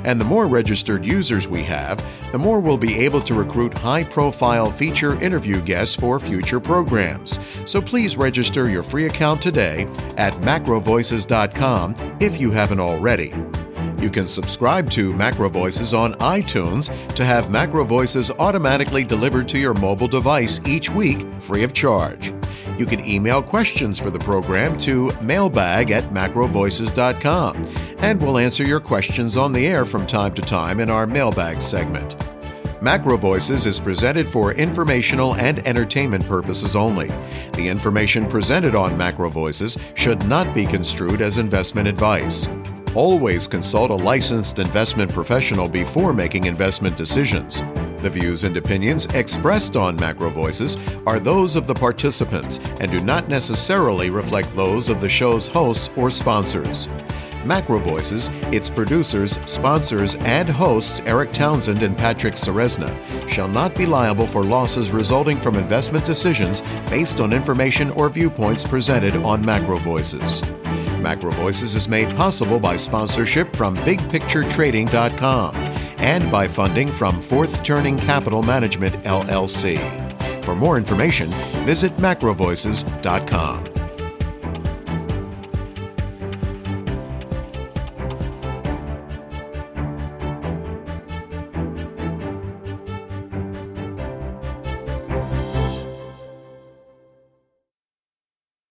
And the more registered users we have, the more we'll be able to recruit high-profile feature interview guests for future programs. So please register your free account today at macro voices dot com if you haven't already. You can subscribe to Macro Voices on iTunes to have Macro Voices automatically delivered to your mobile device each week, free of charge. You can email questions for the program to mailbag at macro voices dot com, and we'll answer your questions on the air from time to time in our mailbag segment. Macro Voices is presented for informational and entertainment purposes only. The information presented on Macro Voices should not be construed as investment advice. Always consult a licensed investment professional before making investment decisions. The views and opinions expressed on Macro Voices are those of the participants and do not necessarily reflect those of the show's hosts or sponsors. Macro Voices, its producers, sponsors, and hosts Eric Townsend and Patrick Ceresna shall not be liable for losses resulting from investment decisions based on information or viewpoints presented on Macro Voices. Macro Voices is made possible by sponsorship from big picture trading dot com and by funding from Fourth Turning Capital Management, L L C. For more information, visit macro voices dot com.